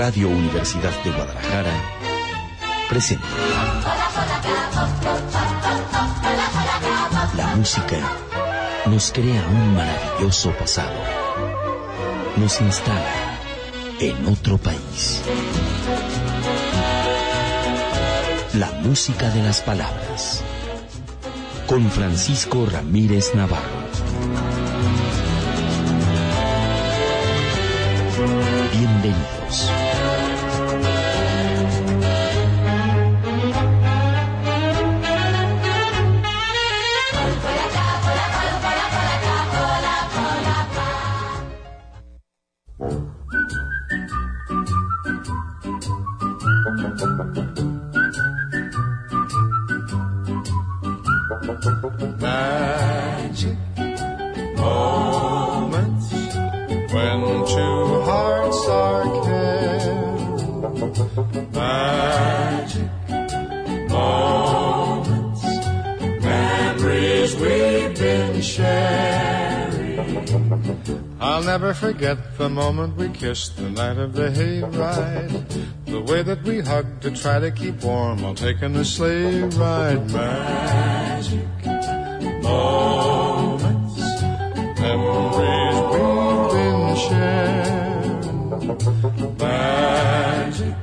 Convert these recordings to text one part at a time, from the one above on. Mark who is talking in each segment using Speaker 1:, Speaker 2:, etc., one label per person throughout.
Speaker 1: Radio Universidad de Guadalajara presenta la música nos crea un maravilloso pasado, nos instala en otro país. La música de las palabras, con Francisco Ramírez Navarro. Bienvenidos.
Speaker 2: Magic moments when two hearts are caring. Magic moments, memories we've been sharing. I'll never forget the moment we kissed the night of the hayride. The way that we hugged to try to keep warm while taking a sleigh ride. Magic moments, memories we've been sharing. Magic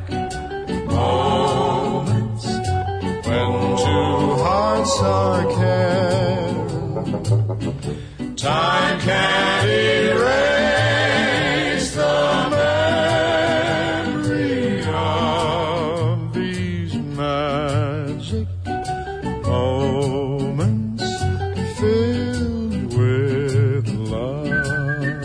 Speaker 2: moments when two hearts are caring. Time can't erase the memory of these magic moments filled with love.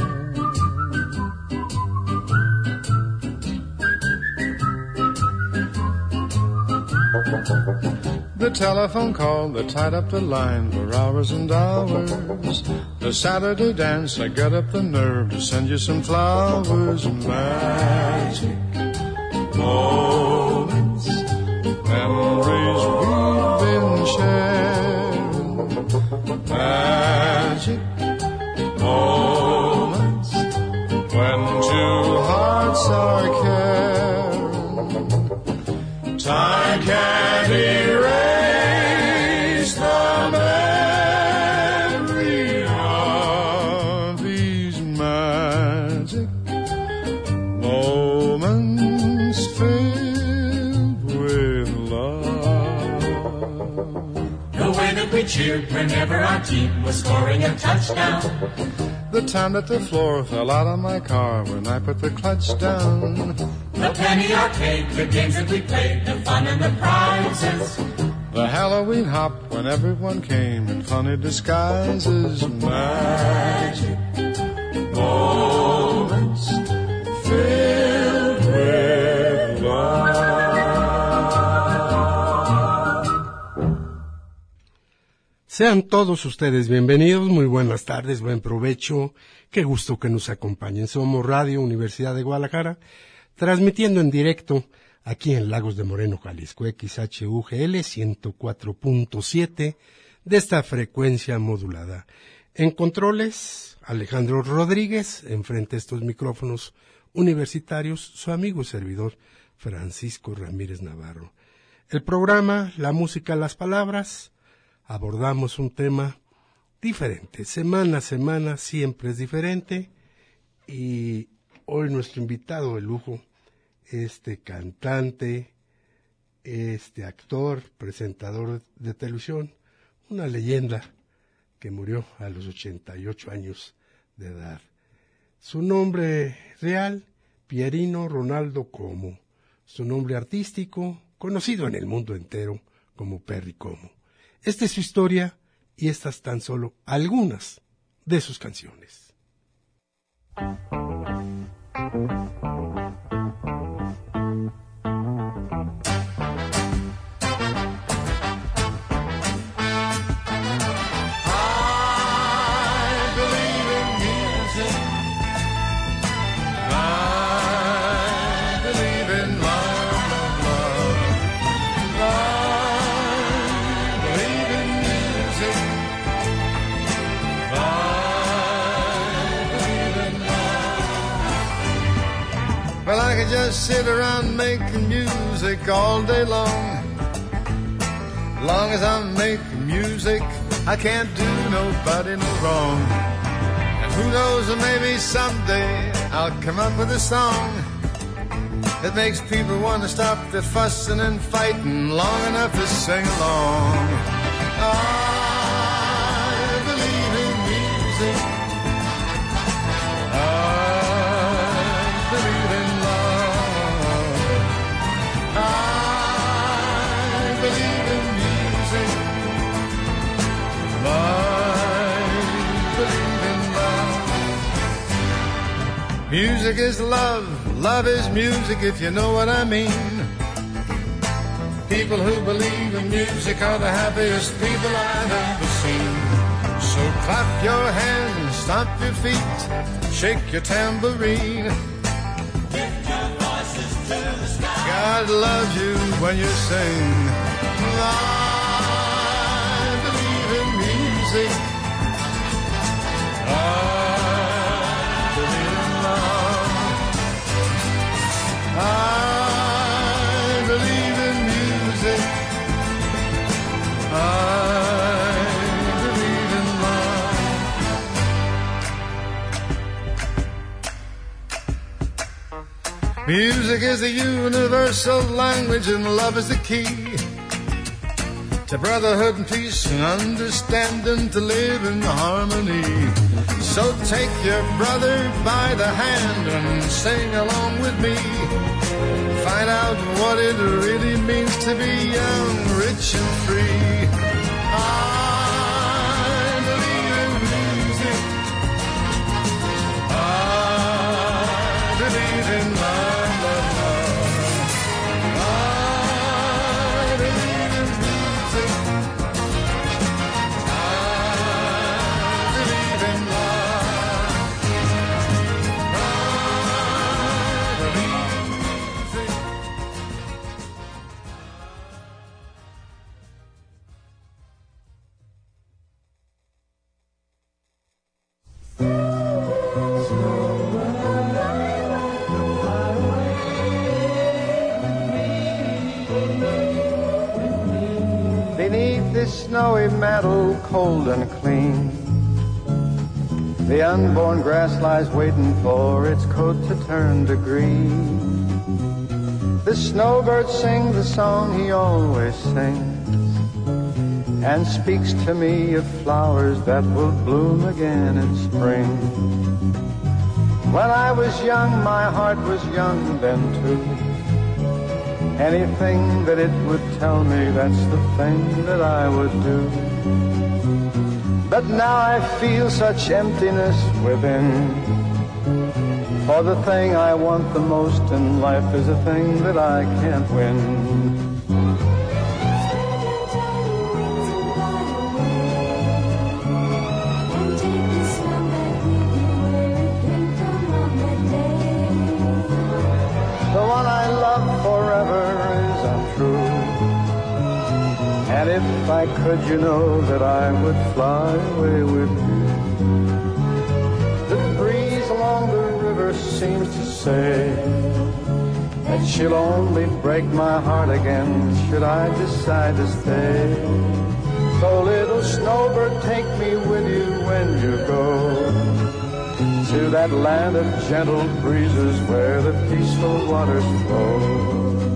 Speaker 2: The telephone call that tied up the line for hours and hours. The Saturday dance, I got up the nerve to send you some flowers. Magic moments, memories we've been sharing. Magic moments when two hearts are caring. Time can't erase the memory of these magic moments filled with love.
Speaker 3: The way that we cheered whenever our team was scoring a touchdown.
Speaker 2: The time that the floor fell out of my car when I put the clutch down.
Speaker 3: The penny arcade, the games that we played, the fun and the prizes.
Speaker 2: The Halloween hop when everyone came in funny disguises. Magic moments filled with love.
Speaker 4: Sean todos ustedes bienvenidos, muy buenas tardes, buen provecho, qué gusto que nos acompañen. Somos Radio Universidad de Guadalajara, transmitiendo en directo aquí en Lagos de Moreno, Jalisco, XHUGL 104.7 de esta frecuencia modulada. En controles, Alejandro Rodríguez, enfrente de estos micrófonos universitarios, su amigo y servidor Francisco Ramírez Navarro. El programa La Música, las Palabras, abordamos un tema diferente, semana a semana siempre es diferente, y hoy nuestro invitado de lujo, cantante, actor, presentador de televisión, una leyenda que murió a los 88 años de edad. Su nombre real, Pierino Ronaldo Como. Su nombre artístico, conocido en el mundo entero como Perry Como. Esta es su historia y estas tan solo algunas de sus canciones.
Speaker 2: could just sit around making music all day long. Long as I'm making music, I can't do nobody no wrong. And who knows, maybe someday I'll come up with a song that makes people want to stop their fussing and fighting long enough to sing along. I believe in music. I believe in love. I believe in music. I believe in love. Music is love. Love is music, if you know what I mean. People who believe in music are the happiest people I've ever seen. So clap your hands, stomp your feet, shake your tambourine.
Speaker 3: Lift your voices to the sky.
Speaker 2: God loves you when you sing. I believe in music. I believe in love. I believe in music. I believe in love. Music is a universal language and love is the key to brotherhood and peace and understanding, to live in harmony. So take your brother by the hand and sing along with me. Find out what it really means to be young, rich and free. I believe in music. I believe in love, love, love. I believe in music. I believe in love. I believe in music. Beneath this snowy mantle, cold and clean, the unborn grass lies waiting for its coat to turn to green. The snowbird sings the song he always sings, and speaks to me of flowers that will bloom again in spring. When I was young, my heart was young then too. Anything that it would tell me, that's the thing that I would do. But now I feel such emptiness within, for the thing I want the most in life is a thing that I can't win. The one I love forever is untrue. And if I could, you know that I would fly away with you. The breeze along the river seems to say that she'll only break my heart again should I decide to stay. So little snowbird, take me with you when you go to that land of gentle breezes where the peaceful waters flow.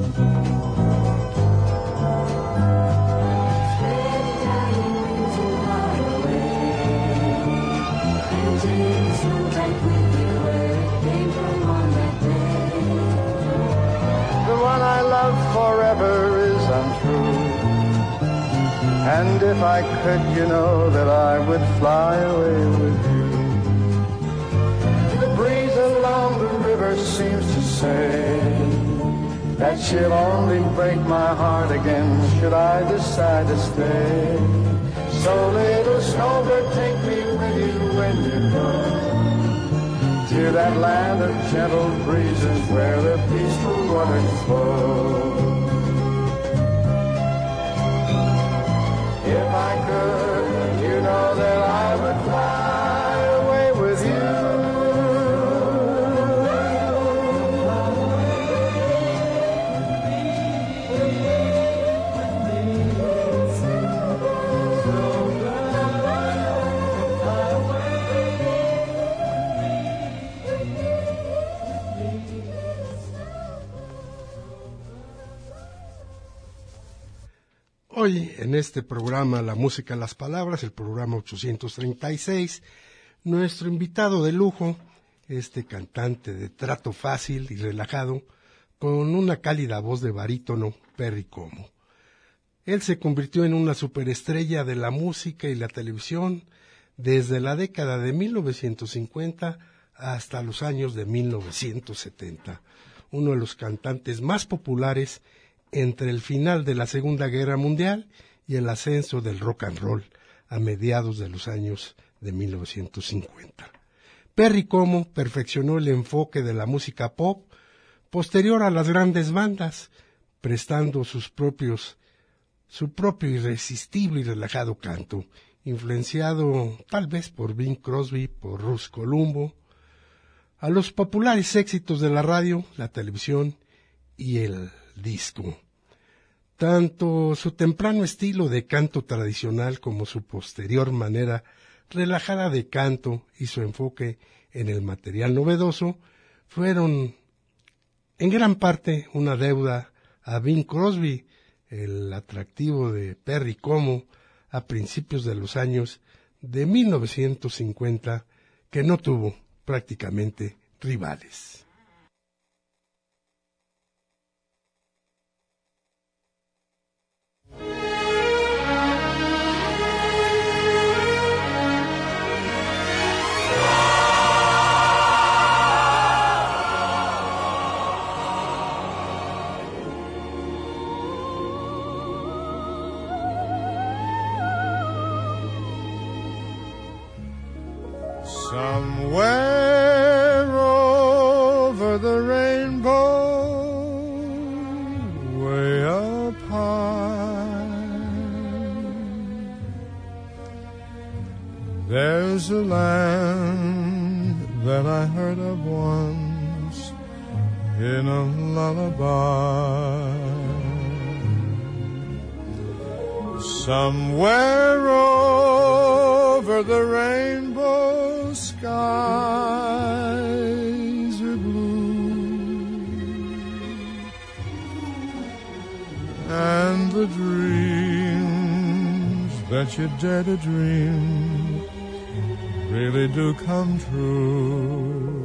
Speaker 2: The one I love forever is untrue. And if I could, you know that I would fly away with you. The breeze along the river seems to say that she'll only break my heart again should I decide to stay. So little snowbird, take me with you when you go to that land of gentle breezes where the peaceful waters flow. If I could, you know that I would fly away with you.
Speaker 4: Hoy en este programa La Música, las Palabras, el programa 836, nuestro invitado de lujo, este cantante de trato fácil y relajado, con una cálida voz de barítono, Perry Como. Él se convirtió en una superestrella de la música y la televisión desde la década de 1950 hasta los años de 1970, uno de los cantantes más populares entre el final de la Segunda Guerra Mundial y el ascenso del rock and roll a mediados de los años de 1950. Perry Como perfeccionó el enfoque de la música pop posterior a las grandes bandas, prestando su propio irresistible y relajado canto, influenciado tal vez por Bing Crosby, por Russ Columbo, a los populares éxitos de la radio, la televisión y el disco. Tanto su temprano estilo de canto tradicional como su posterior manera relajada de canto y su enfoque en el material novedoso fueron en gran parte una deuda a Bing Crosby, el atractivo de Perry Como a principios de los años de 1950, que no tuvo prácticamente rivales.
Speaker 2: Somewhere over the rainbow, way up high, there's a land that I heard of once in a lullaby. Somewhere over the rainbow, skies are blue, and the dreams that you dare to dream really do come true.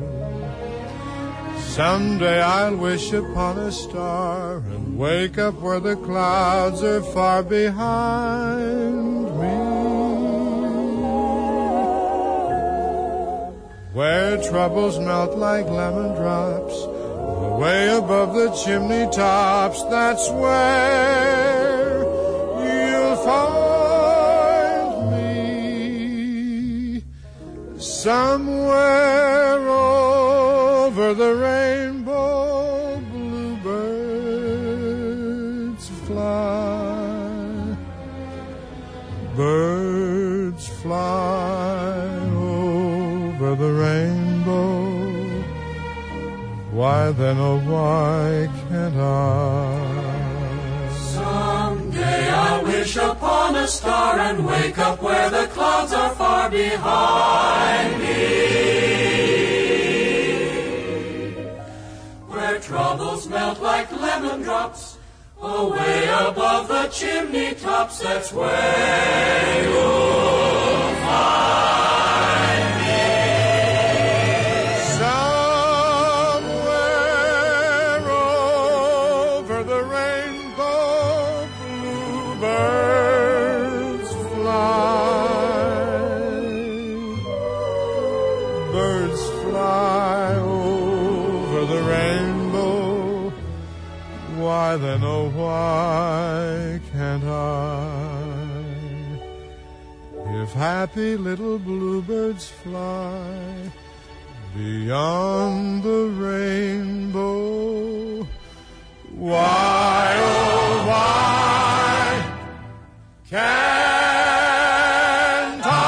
Speaker 2: Someday I'll wish upon a star and wake up where the clouds are far behind me, where troubles melt like lemon drops away above the chimney tops. That's where you'll find me, somewhere over the rainbow. Bluebirds fly, birds fly over the rainbow. Why then, oh why can't I?
Speaker 3: Someday I'll wish upon a star and wake up where the clouds are far behind me, where troubles melt like lemon drops away above the chimney tops. That's where you'll find me,
Speaker 2: somewhere over the rainbow. Bluebirds fly, birds fly over the rainbow. Why then, oh why can't I? If happy little bluebirds fly beyond the rainbow, why, oh why can't I?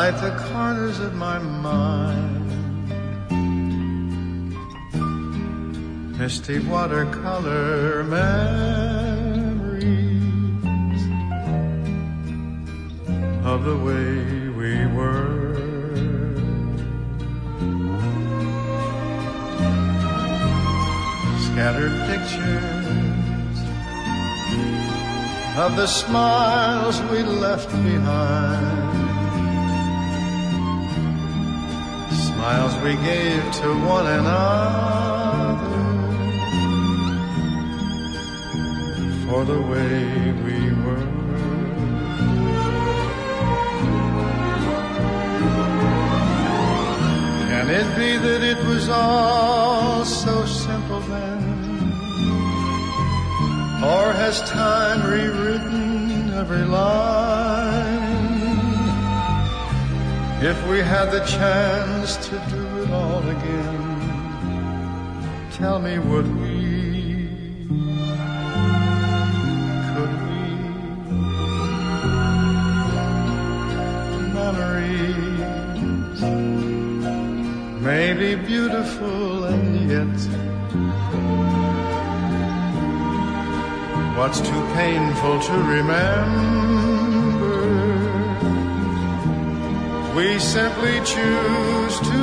Speaker 2: light the corners of my mind. Misty watercolor memories of the way we were. Scattered pictures of the smiles we left behind, smiles we gave to one another for the way we were. Can it be that it was all so simple then? Or has time rewritten every line? If we had the chance to do it all again, tell me, would we? Could we? Memories may be beautiful and yet what's too painful to remember, we simply choose to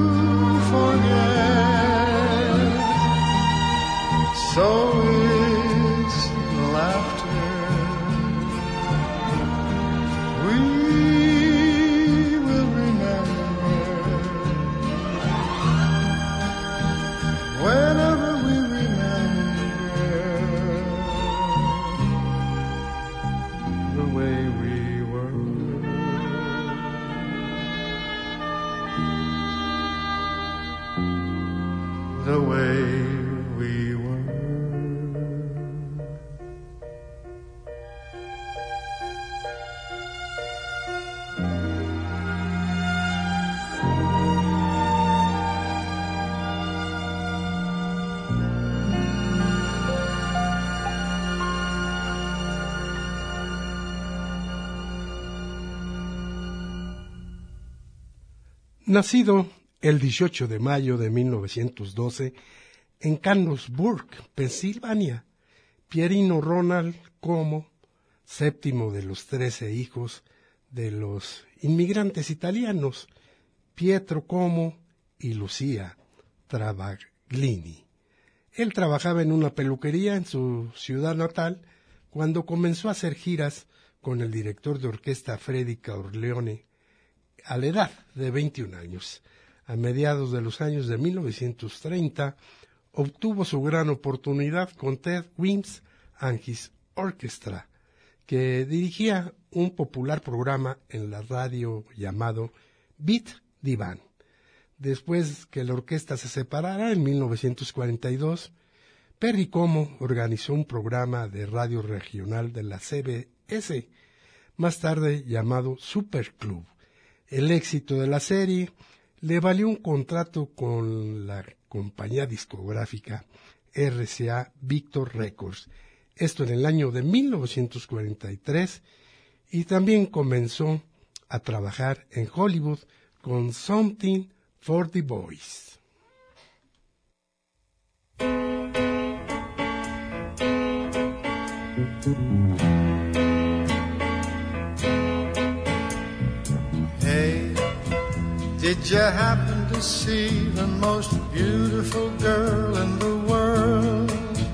Speaker 2: forget. So it's laughter we will remember whenever we the way we were.
Speaker 4: Nacido el 18 de mayo de 1912 en Canonsburg, Pensilvania, Pierino Ronald Como, séptimo de los 13 hijos de los inmigrantes italianos, Pietro Como y Lucia Travaglini. Él trabajaba en una peluquería en su ciudad natal cuando comenzó a hacer giras con el director de orquesta Freddie Corleone a la edad de 21 años. A mediados de los años de 1930, obtuvo su gran oportunidad con Ted Weems and His Orchestra, que dirigía un popular programa en la radio llamado Beat Divan. Después que la orquesta se separara en 1942, Perry Como organizó un programa de radio regional de la CBS, más tarde llamado Super Club. El éxito de la serie le valió un contrato con la compañía discográfica RCA Victor Records, esto en el año de 1943, y también comenzó a trabajar en Hollywood con Something for the Boys.
Speaker 2: Hey, did you happen to see the most beautiful girl in the world?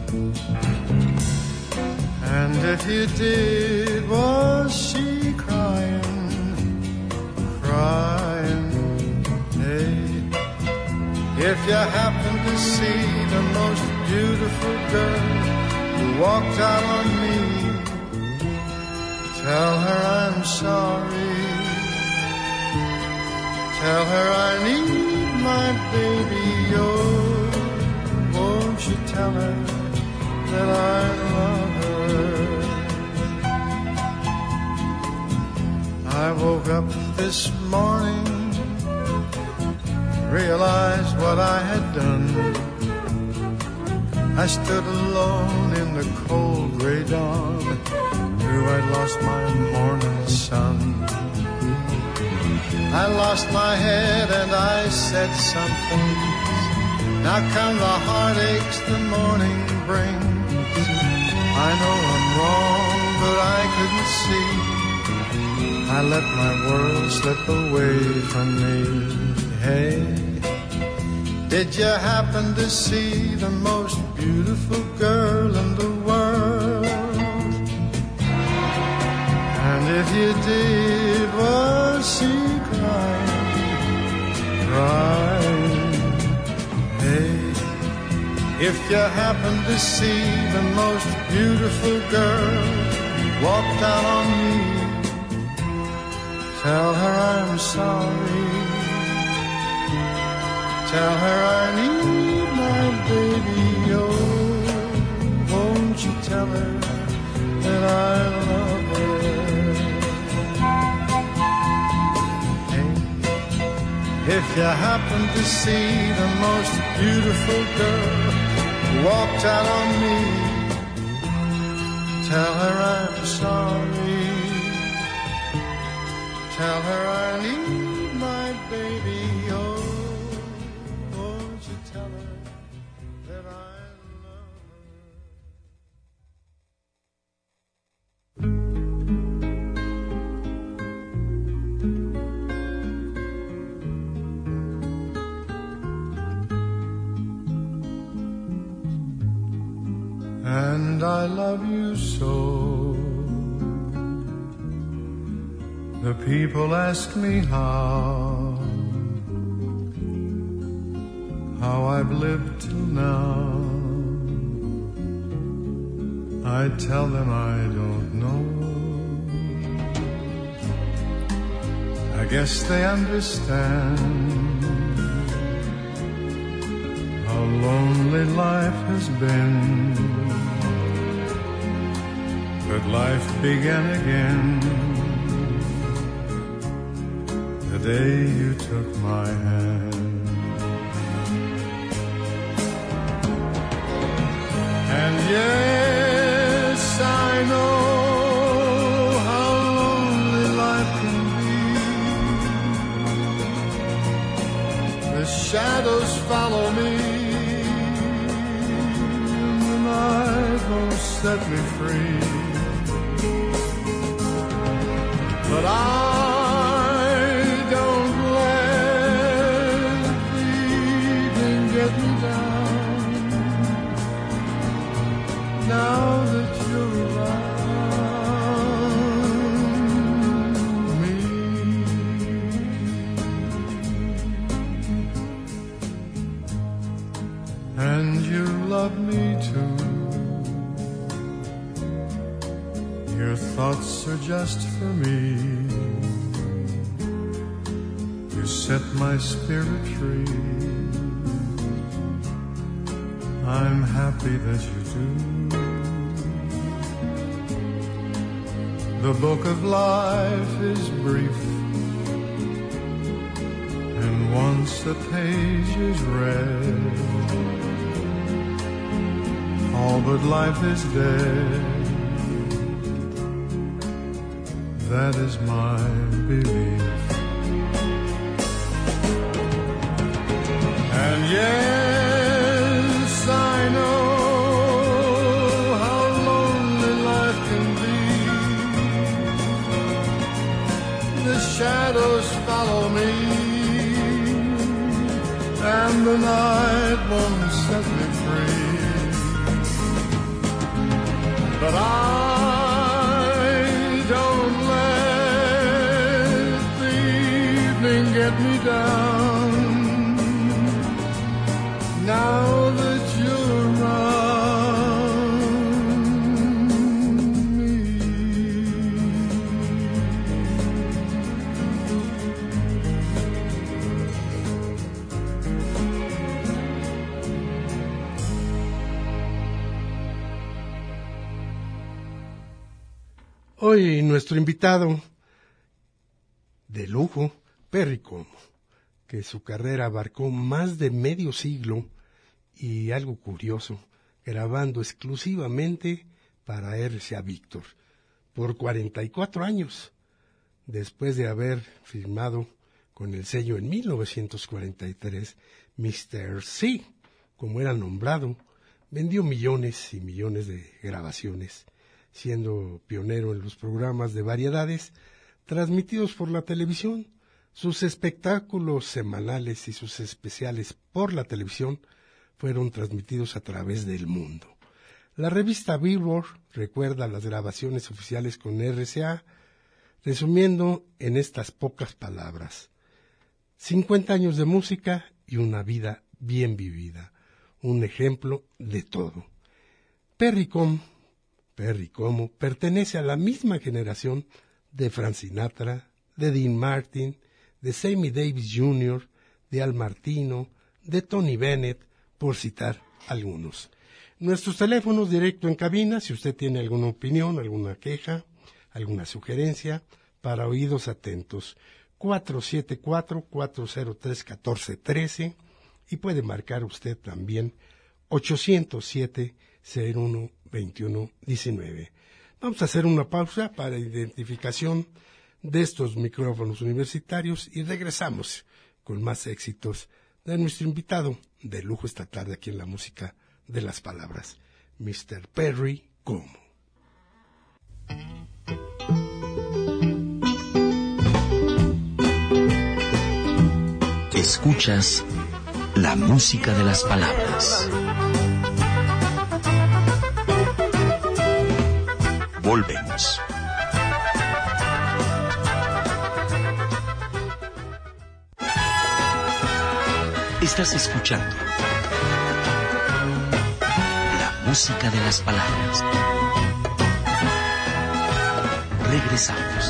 Speaker 2: And if you did, was she crying, crying? Hey, if you happen to see the most beautiful girl who walked out on me, tell her I'm sorry. Tell her I need my baby, oh, won't you tell her that I love her? I woke up this morning, realized what I had done. I stood alone in the cold gray dawn, knew I'd lost my morning sun. I lost my head and I said some things. Now come the heartaches the morning brings. I know I'm wrong, but I couldn't see. I let my world slip away from me. Hey, did you happen to see the most beautiful girl in the world? And if you did, was she crying? Hey, if you happen to see the most beautiful girl walk down on me, tell her I'm sorry. Tell her I need my baby. Oh, won't you tell her that I love her? Hey, if you happen to see the most beautiful girl walked out on me, tell her I'm sorry. Tell her I need my baby. Oh, won't you tell her that I love her? And I love you so. The people ask me how I've lived till now. I tell them I don't know. I guess they understand how lonely life has been. But life began again the day you took my hand. And yes, I know how lonely life can be. The shadows follow me, and the night won't set me free. But I don't let the evening get me down. Now that you're around me, and you love me too. Your thoughts are just for me. You set my spirit free. I'm happy that you do. The book of life is brief, and once the page is read, all but life is dead. That is my belief. And yes, I know how lonely life can be. The shadows follow me, and the night won't set me free. But I don't let the evening get me down. Now that you're around me.
Speaker 4: Hoy nuestro invitado de lujo, Perry Como, que su carrera abarcó más de medio siglo y algo curioso, grabando exclusivamente para RCA Víctor por 44 años, después de haber firmado con el sello en 1943, Mr. C, como era nombrado, vendió millones y millones de grabaciones, siendo pionero en los programas de variedades transmitidos por la televisión. Sus espectáculos semanales y sus especiales por la televisión fueron transmitidos a través del mundo. La revista Billboard recuerda las grabaciones oficiales con RCA, resumiendo en estas pocas palabras: 50 años de música y una vida bien vivida, un ejemplo de todo. Perry Como pertenece a la misma generación de Frank Sinatra, de Dean Martin, de Sammy Davis Jr., de Al Martino, de Tony Bennett, por citar algunos. Nuestros teléfonos directo en cabina, si usted tiene alguna opinión, alguna queja, alguna sugerencia, para oídos atentos, 474-403-1413, y puede marcar usted también 807-01-2119. Vamos a hacer una pausa para identificación de estos micrófonos universitarios y regresamos con más éxitos de nuestro invitado de lujo esta tarde aquí en la música de las palabras, Mr. Perry Como.
Speaker 1: Escuchas la música de las palabras. Volvemos. Estás escuchando la música de las palabras. Regresamos.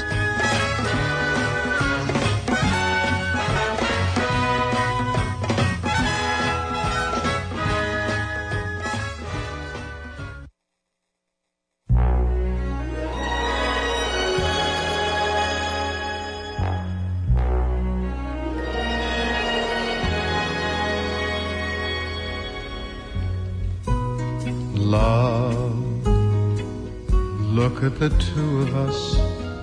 Speaker 2: Love, look at the two of us,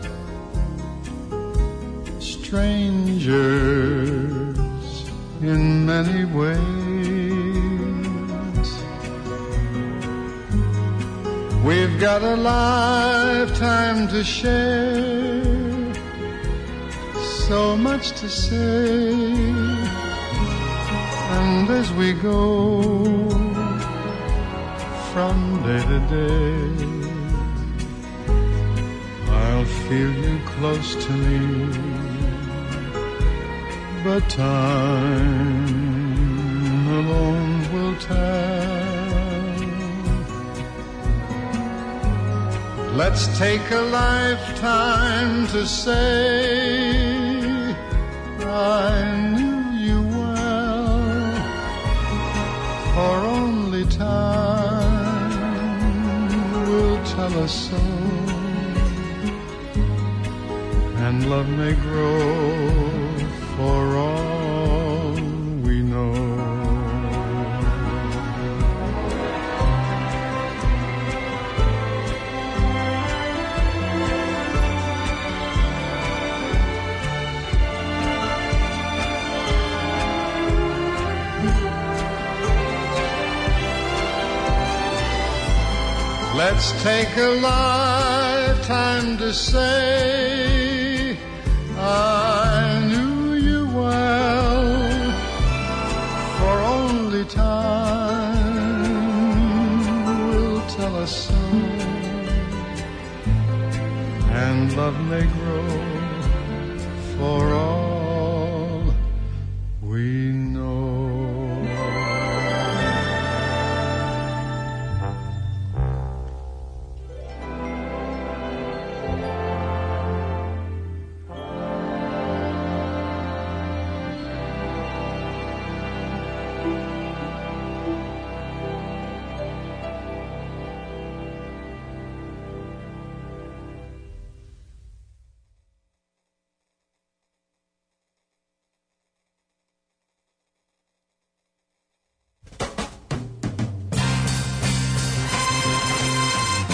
Speaker 2: strangers in many ways. We've got a lifetime to share, so much to say, and as we go from day to day, I'll feel you close to me, but time alone will tell. Let's take a lifetime to say I knew you well, for only time tell us so, and love may grow for all we know. Let's take a lifetime to say I knew you well, for only time will tell us so, and love may grow for all we know.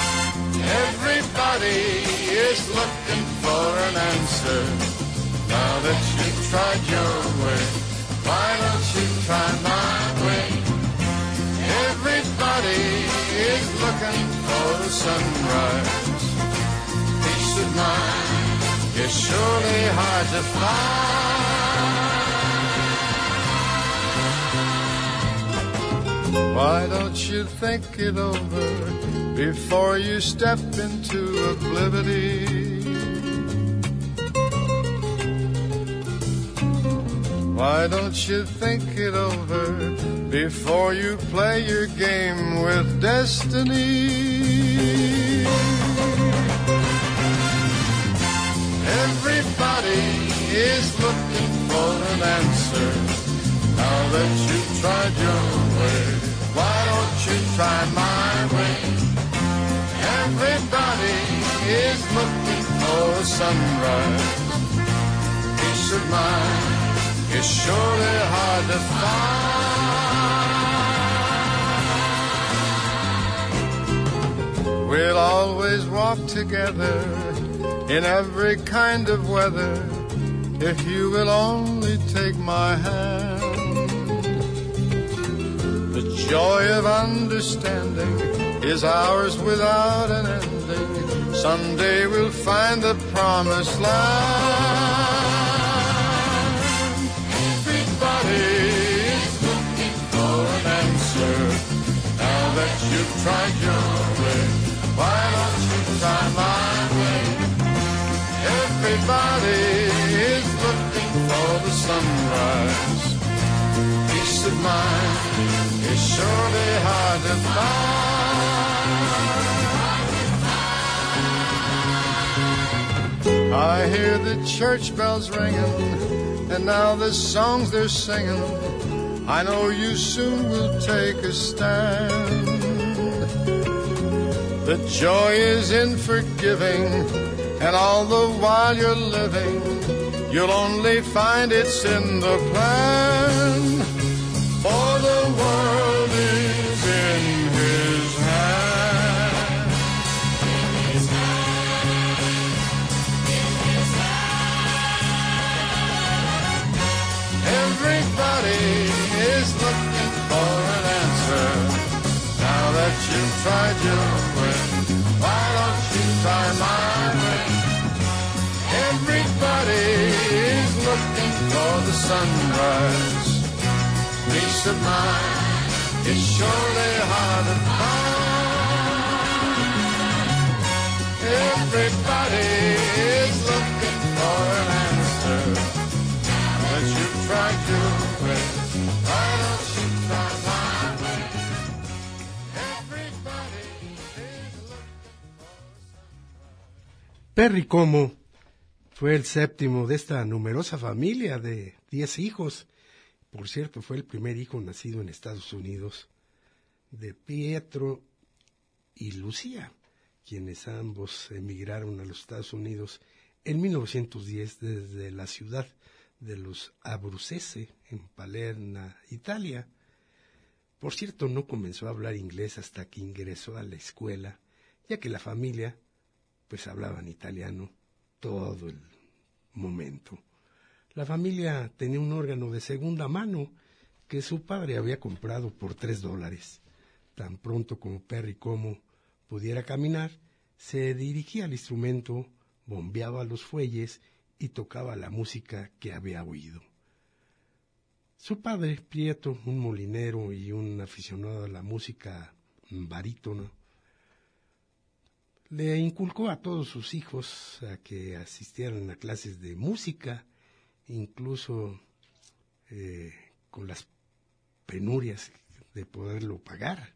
Speaker 2: Everybody is looking for an answer. Now Now that you've tried your way, why don't you try my way? Everybody is looking for the sunrise. Peace of mind is surely hard to find. Why don't you think it over before you step into oblivion? Why don't you think it over before you play your game with destiny? Everybody is looking for an answer. Now that you've tried your way, why don't you try my way? Everybody is looking for a sunrise. Peace of mind is surely hard to find. We'll always walk together in every kind of weather if you will only take my hand. The joy of understanding is ours without an ending. Someday we'll find the promised land. Everybody's looking for an answer. Now that you've tried your way, why don't you try my way? Everybody is looking for the sunrise. Peace of mind is surely hard to find. I hear the church bells ringing, and now the songs they're singing. I know you soon will take a stand. The joy is in forgiving, and all the while you're living, you'll only find it's in the plan. For the world is in His hand. In His hand. In His hand. Everybody is looking for an answer. Now that you've tried your way, why don't you try my way? Everybody is looking for the sunrise. Peace of mind is surely hard to find. Everybody is looking for an answer. But you've tried your way, why don't you try my way? Everybody is looking for a sunrise.
Speaker 4: Perry Como fue el séptimo de esta numerosa familia de 10 hijos. Por cierto, fue el primer hijo nacido en Estados Unidos de Pietro y Lucía, quienes ambos emigraron a los Estados Unidos en 1910 desde la ciudad de los Abruzzese, en Palermo, Italia. Por cierto, no comenzó a hablar inglés hasta que ingresó a la escuela, ya que la familia pues hablaban italiano todo el momento. La familia tenía un órgano de segunda mano que su padre había comprado por $3. Tan pronto como Perry Como pudiera caminar, se dirigía al instrumento, bombeaba los fuelles y tocaba la música que había oído. Su padre, Pietro, un molinero y un aficionado a la música barítono, le inculcó a todos sus hijos a que asistieran a clases de música, incluso con las penurias de poderlo pagar.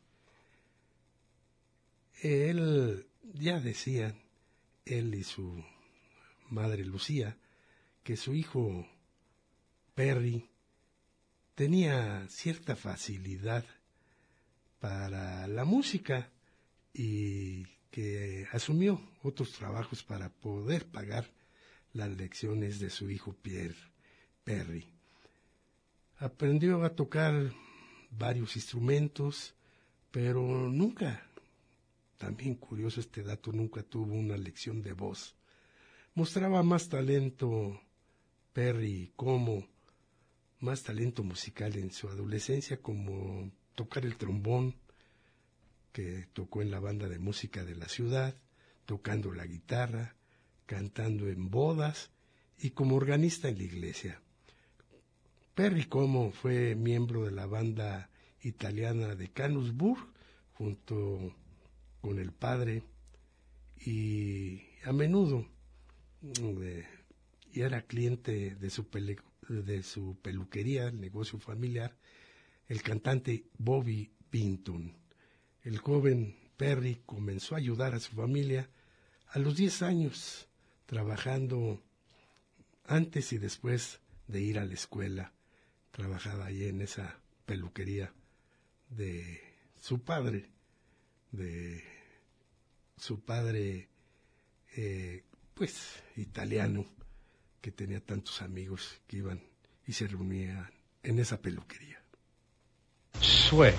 Speaker 4: Él ya decía, él y su madre Lucía, que su hijo Perry tenía cierta facilidad para la música y que asumió otros trabajos para poder pagar las lecciones de su hijo Perry. Aprendió a tocar varios instrumentos, pero nunca, también curioso este dato, nunca tuvo una lección de voz. Mostraba más talento Perry Como más talento musical en su adolescencia, como tocar el trombón, que tocó en la banda de música de la ciudad, tocando la guitarra, cantando en bodas y como organista en la iglesia. Perry Como fue miembro de la banda italiana de Canusburg junto con el padre y a menudo y era cliente de su peluquería, el negocio familiar, el cantante Bobby Pinton. El joven Perry comenzó a ayudar a su familia a los 10 años, trabajando antes y después de ir a la escuela. Trabajaba ahí en esa peluquería de su padre, pues italiano, que tenía tantos amigos que iban y se reunían en esa peluquería.
Speaker 2: Sway.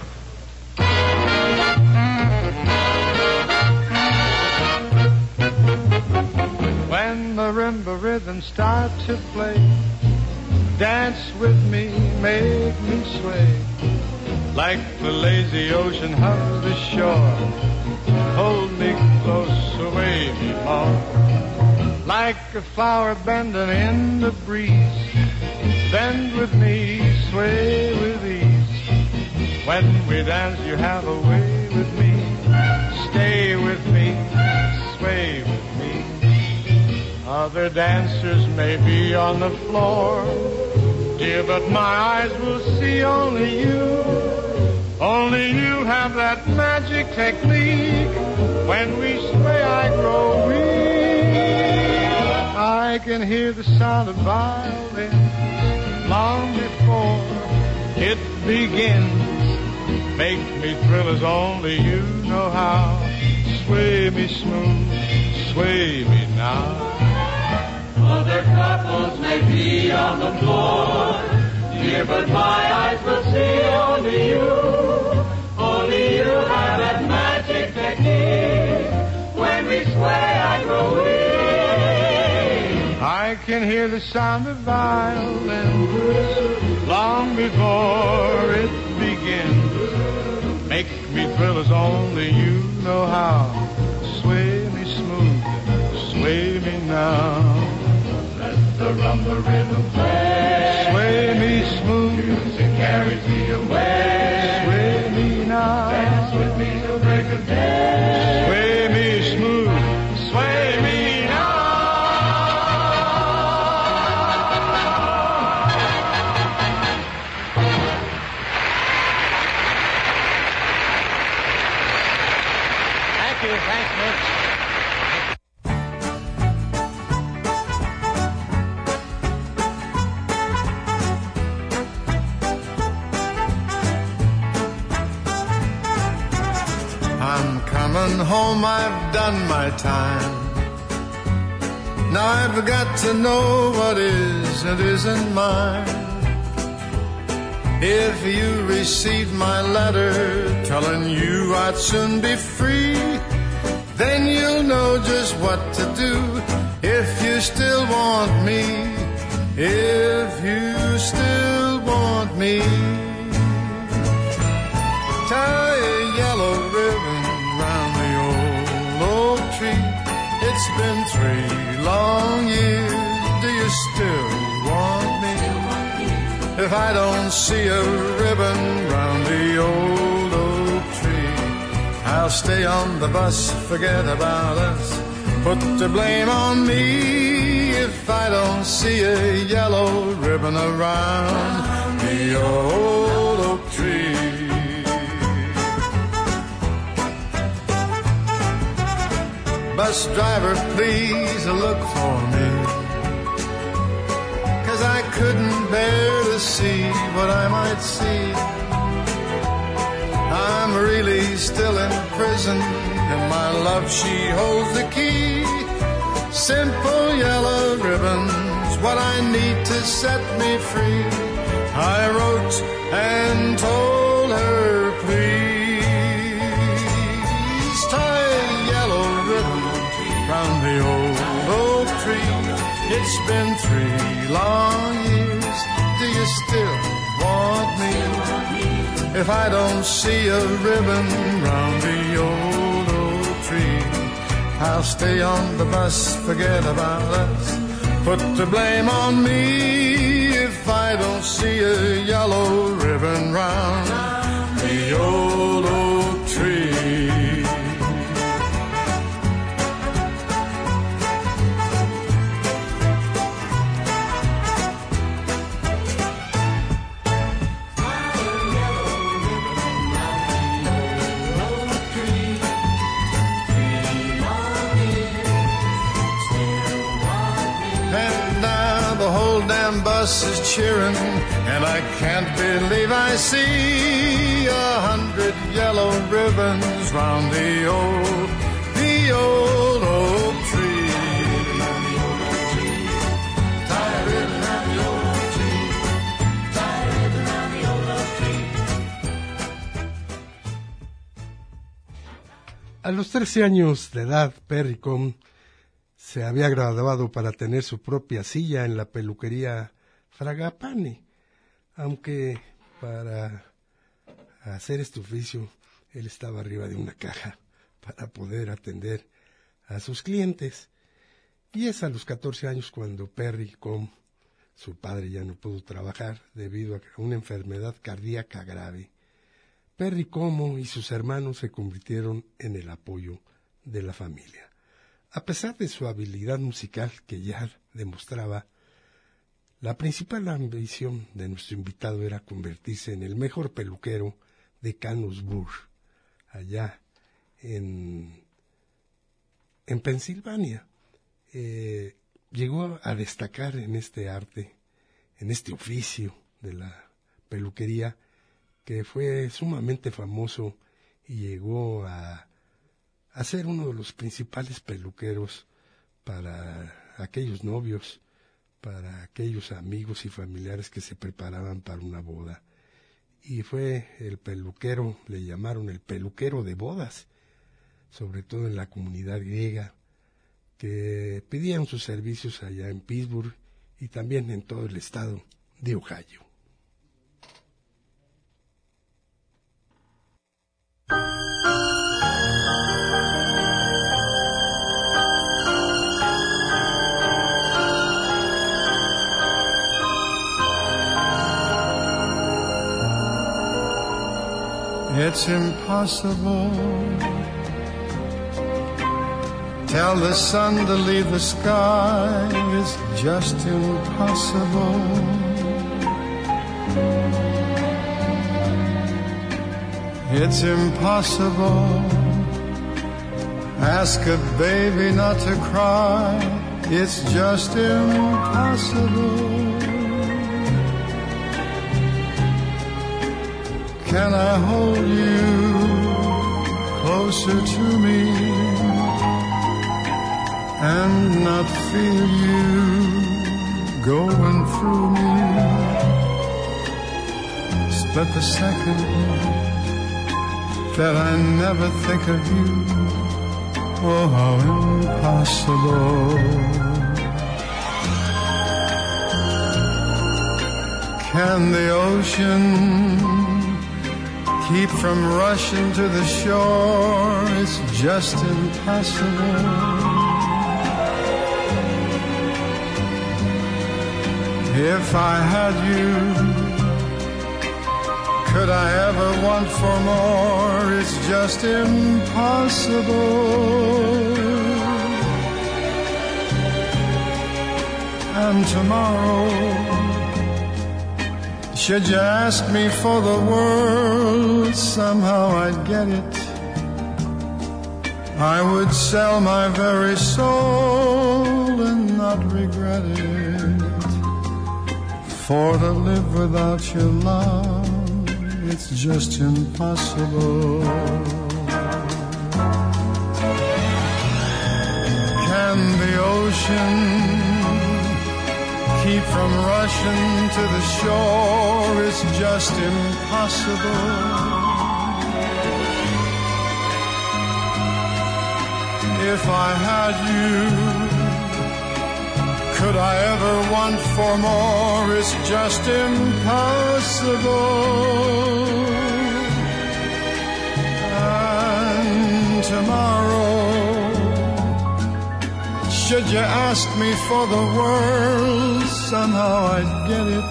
Speaker 2: When the marimba rhythm starts to play, dance with me, make me sway, like the lazy ocean hugs the shore. Hold me close, sway me more, like a flower bending in the breeze. Bend with me, sway with ease. When we dance, you have a way with me. Stay with me, sway with me. Other dancers may be on the floor, dear, but my eyes will see only you. Only you have that magic technique. When we sway, I grow weak. I can hear the sound of violins long before it begins. Make me thrill as only you know how. Sway me smooth, sway me now.
Speaker 3: Other couples may be on the floor, dear, but my eyes will see only you. Only you have that magic technique. When we sway, I grow weak.
Speaker 2: I can hear the sound of violins long before it begins. Make me thrill as only you know how. Sway me smooth, sway me now.
Speaker 3: Let the rumba rhythm play.
Speaker 2: Sway me smooth,
Speaker 3: music carries me away.
Speaker 2: Sway me now.
Speaker 3: Dance with me till break of day.
Speaker 2: Sway me smooth, sway me now.
Speaker 5: Thank you. Thanks, Mitch.
Speaker 2: I'm coming home, I've done my time. Now I've got to know what is and isn't mine. If you received my letter telling you I'd soon be free, then you'll know just what to do. If you still want me, if you still want me, tie a yellow ribbon round the old oak tree. It's been 3 long years, do you still want me? If I don't see a ribbon round the old oak tree, I'll stay on the bus, forget about us, put the blame on me. If I don't see a yellow ribbon around the old oak tree. Bus driver, please look for me, 'cause I couldn't bear to see what I might see. I'm really still in prison, and my love, she holds the key. Simple yellow ribbons, what I need to set me free. I wrote and told her, please tie a yellow ribbon round the old oak tree. It's It's been 3 long years. Do you still want me? If I don't see a ribbon round the old oak tree, I'll stay on the bus, forget about us, put the blame on me. If I don't see a yellow ribbon round the old oak tree. Bus is cheering, and I can't believe I see 100 yellow ribbons round the old oak tree. Tie a ribbon round the old oak tree. Tie a ribbon round the old oak tree.
Speaker 4: A los 13 años de edad, Perry Como se había graduado para tener su propia silla en la peluquería Fragapane, aunque para hacer este oficio él estaba arriba de una caja para poder atender a sus clientes. Y es a los 14 años cuando Perry Como, su padre, ya no pudo trabajar debido a una enfermedad cardíaca grave. Perry Como y sus hermanos se convirtieron en el apoyo de la familia. A pesar de su habilidad musical que ya demostraba, la principal ambición de nuestro invitado era convertirse en el mejor peluquero de Canonsburg, allá en Pensilvania. Llegó a destacar en este arte, en este oficio de la peluquería, que fue sumamente famoso y llegó a ser uno de los principales peluqueros para aquellos novios, para aquellos amigos y familiares que se preparaban para una boda. Y fue el peluquero, le llamaron el peluquero de bodas, sobre todo en la comunidad griega, que pedían sus servicios allá en Pittsburgh y también en todo el estado de Ohio.
Speaker 2: It's impossible. Tell the sun to leave the sky. It's just impossible. It's impossible. Ask a baby not to cry. It's just impossible. Can I hold you closer to me and not feel you going through me? Split the second that I never think of you. Oh, how impossible. Can the ocean keep from rushing to the shore? It's just impossible. If I had you, could I ever want for more? It's just impossible. And tomorrow, should you ask me for the world, somehow I'd get it. I would sell my very soul and not regret it. For to live without your love, it's just impossible. Can the ocean keep from rushing to the shore? It's just impossible. If I had you, Could I ever want for more? It's just impossible. And tomorrow, should you ask me for the world, somehow I'd get it.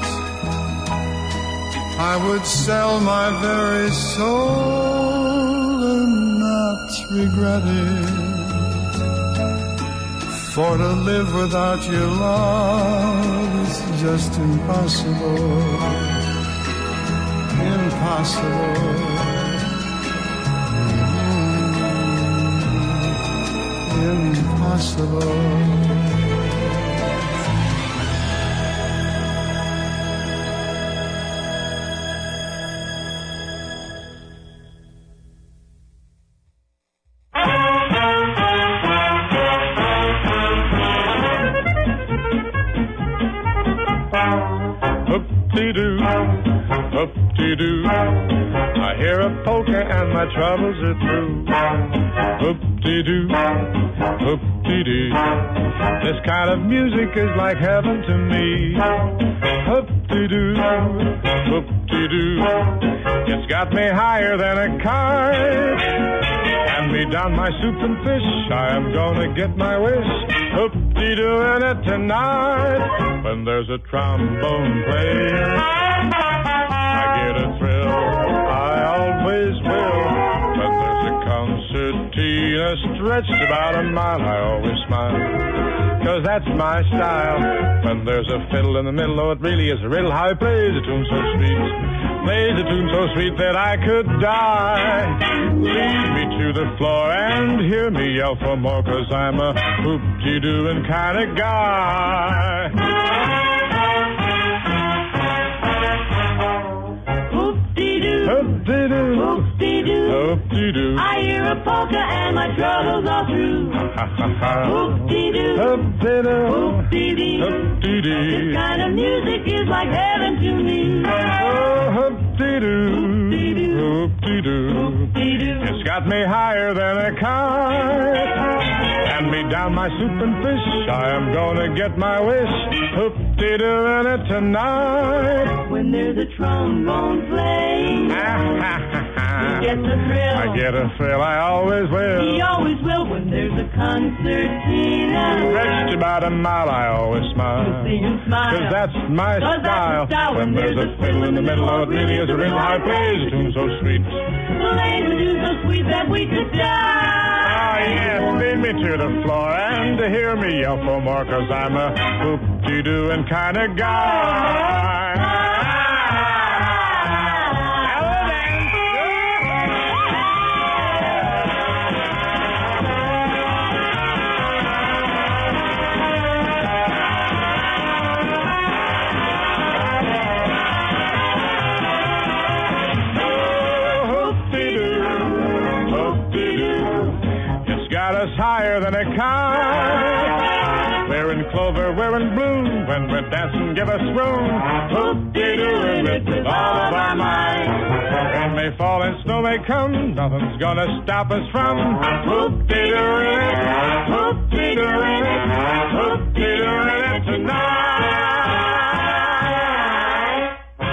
Speaker 2: I would sell my very soul and not regret it. For to live without your love is just impossible. Impossible. Impossible.
Speaker 6: Hoop-dee-doo, hoop-dee-doo. I hear a polka and my troubles are through. Hoop-dee-doo, hoop-dee-doo. This kind of music is like heaven to me. Hoop-dee-doo, hoop-dee-doo. It's got me higher than a kite. Hand me down my soup and fish, I am gonna get my wish. Hoop-dee-doo in it tonight. When there's a trombone playing, I get a thrill, I always will. When there's a concertina stretched about a mile, I always smile, 'cause that's my style. When there's a fiddle in the middle, oh, it really is a riddle how he plays a tune so sweet. Plays a tune so sweet that I could die. Lead me to the floor and hear me yell for more, 'cause I'm a hoop-dee-dooing kind of guy.
Speaker 3: Hoop-dee-doo,
Speaker 6: Hoop-dee-doo,
Speaker 3: hoop-dee-doo.
Speaker 6: hoop-dee-doo.
Speaker 3: I hear a polka and my troubles are through. Hoop-dee-doo,
Speaker 6: Hoop-dee-doo,
Speaker 3: hoop-dee-dee. This
Speaker 6: hoop-dee-dee.
Speaker 3: kind of music is like heaven to me.
Speaker 6: Oh, hoop-dee-doo,
Speaker 3: Hoop-dee-doo,
Speaker 6: hoop-dee-doo.
Speaker 3: hoop-dee-doo.
Speaker 6: It's got me higher than a kite. Hand me down my soup and fish, I am gonna get my wish. Hoop-dee-doo in it tonight.
Speaker 3: When there's a trombone playing, he gets a thrill.
Speaker 6: I get a thrill, I always will.
Speaker 3: He always will. When there's a concertina,
Speaker 6: Stretched about a mile, I always smile.
Speaker 3: see him smile.
Speaker 6: 'Cause that's my
Speaker 3: 'Cause that's
Speaker 6: style.
Speaker 3: the style.
Speaker 6: When there's a fiddle in the middle, oh, it really is a real high plays a tune so sweet.
Speaker 3: Plays a tune so sweet that we could
Speaker 6: Ah,
Speaker 3: die.
Speaker 6: yes, lead me to the floor and hear me yell for more, 'cause I'm a hoop-dee-dooing kind of guy. Higher than a kite. We're in clover, we're in bloom. When we're dancing, give us room. Hoop-dee-dooing it with all of our might. Rain may fall and snow may come. Nothing's gonna stop us from hoop-dee-dooing it. Hoop-dee-dooing it. Hoop-dee-dooing it tonight.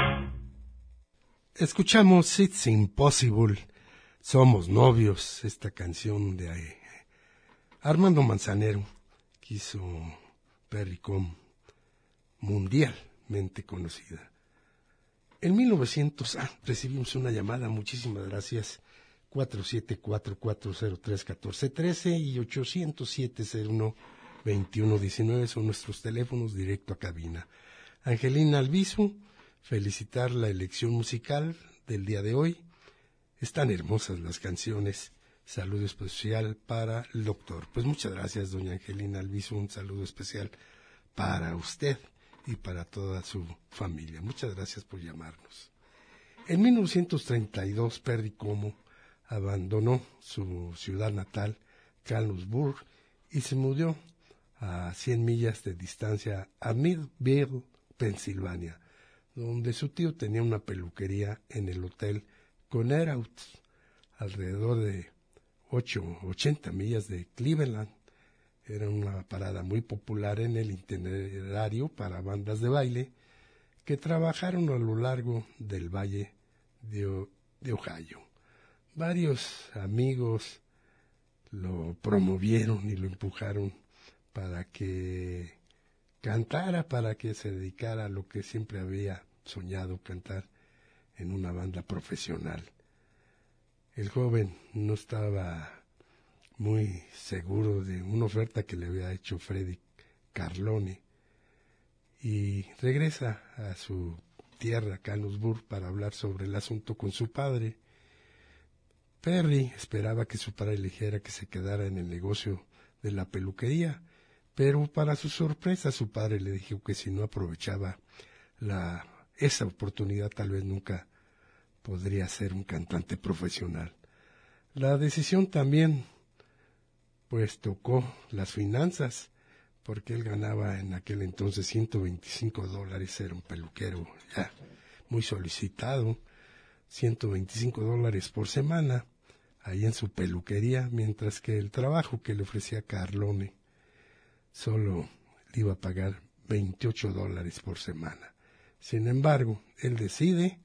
Speaker 4: Escuchamos It's Impossible, Somos Novios, esta canción de Armando Manzanero, que hizo Perry-Com, mundialmente conocida. En 1900 recibimos una llamada, muchísimas gracias, 474-403-1413 y 800-701-2119 son nuestros teléfonos directo a cabina. Angelina Albizu, felicitar la elección musical del día de hoy. Están hermosas las canciones. Saludo especial para el doctor. Pues muchas gracias, doña Angelina Albizu. Un saludo especial para usted y para toda su familia. Muchas gracias por llamarnos. En 1932, Perry-Como abandonó su ciudad natal, Carlsburg, y se mudó a 100 millas de distancia a Millville, Pensilvania, donde su tío tenía una peluquería en el hotel Coneraut, alrededor de 80 millas de Cleveland. Era una parada muy popular en el itinerario para bandas de baile que trabajaron a lo largo del Valle de Ohio. Varios amigos lo promovieron y lo empujaron para que cantara, para que se dedicara a lo que siempre había soñado, cantar en una banda profesional. El joven no estaba muy seguro de una oferta que le había hecho Freddie Carlone y regresa a su tierra, Canonsburg, para hablar sobre el asunto con su padre. Perry esperaba que su padre le dijera que se quedara en el negocio de la peluquería, pero para su sorpresa su padre le dijo que si no aprovechaba esa oportunidad tal vez nunca podría ser un cantante profesional. La decisión también pues tocó las finanzas, porque él ganaba en aquel entonces $125, era un peluquero ya muy solicitado, $125 por semana, ahí en su peluquería, mientras que el trabajo que le ofrecía Carlone solo le iba a pagar $28 por semana. Sin embargo, él decide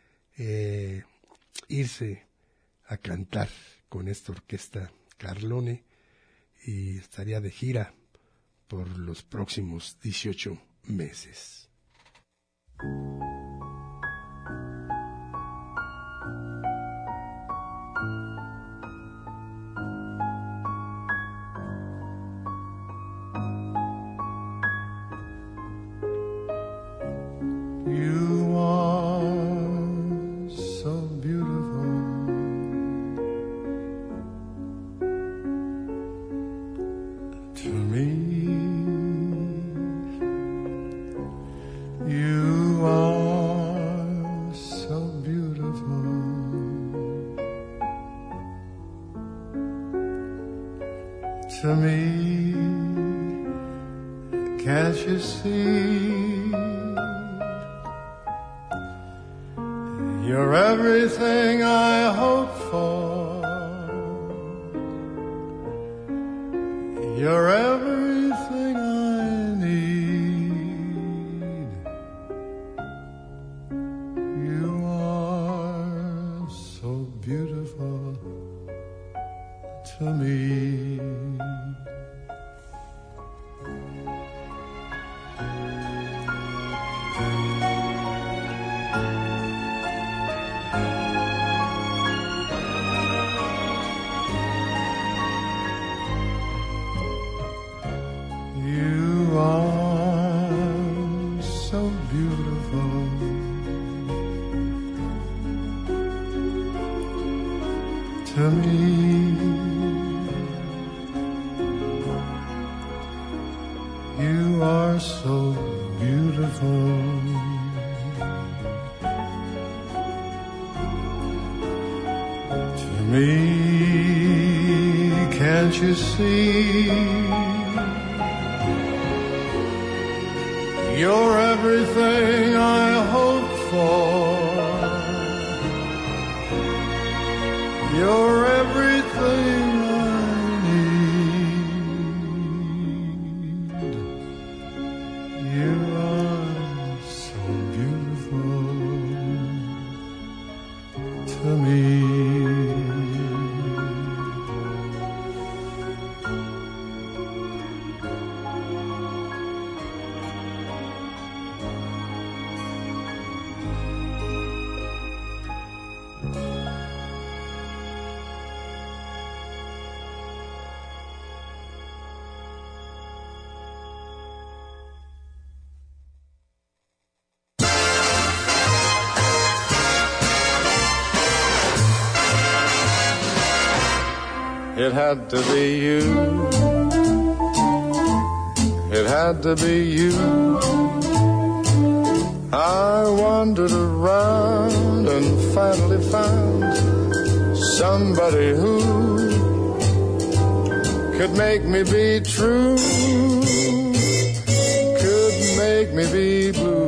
Speaker 4: irse a cantar con esta orquesta Carlone y estaría de gira por los próximos 18 meses.
Speaker 2: You are so beautiful, to me. You are so beautiful, to me. Can't you see? You're everything I hope for. You're everything I need. You are so beautiful to me. To me, you are so beautiful. To me, can't you see? You're everything I hope for. You're everything I need. You are so beautiful to me. It had to be you. It had to be you. I wandered around and finally found somebody who could make me be true, could make me be blue,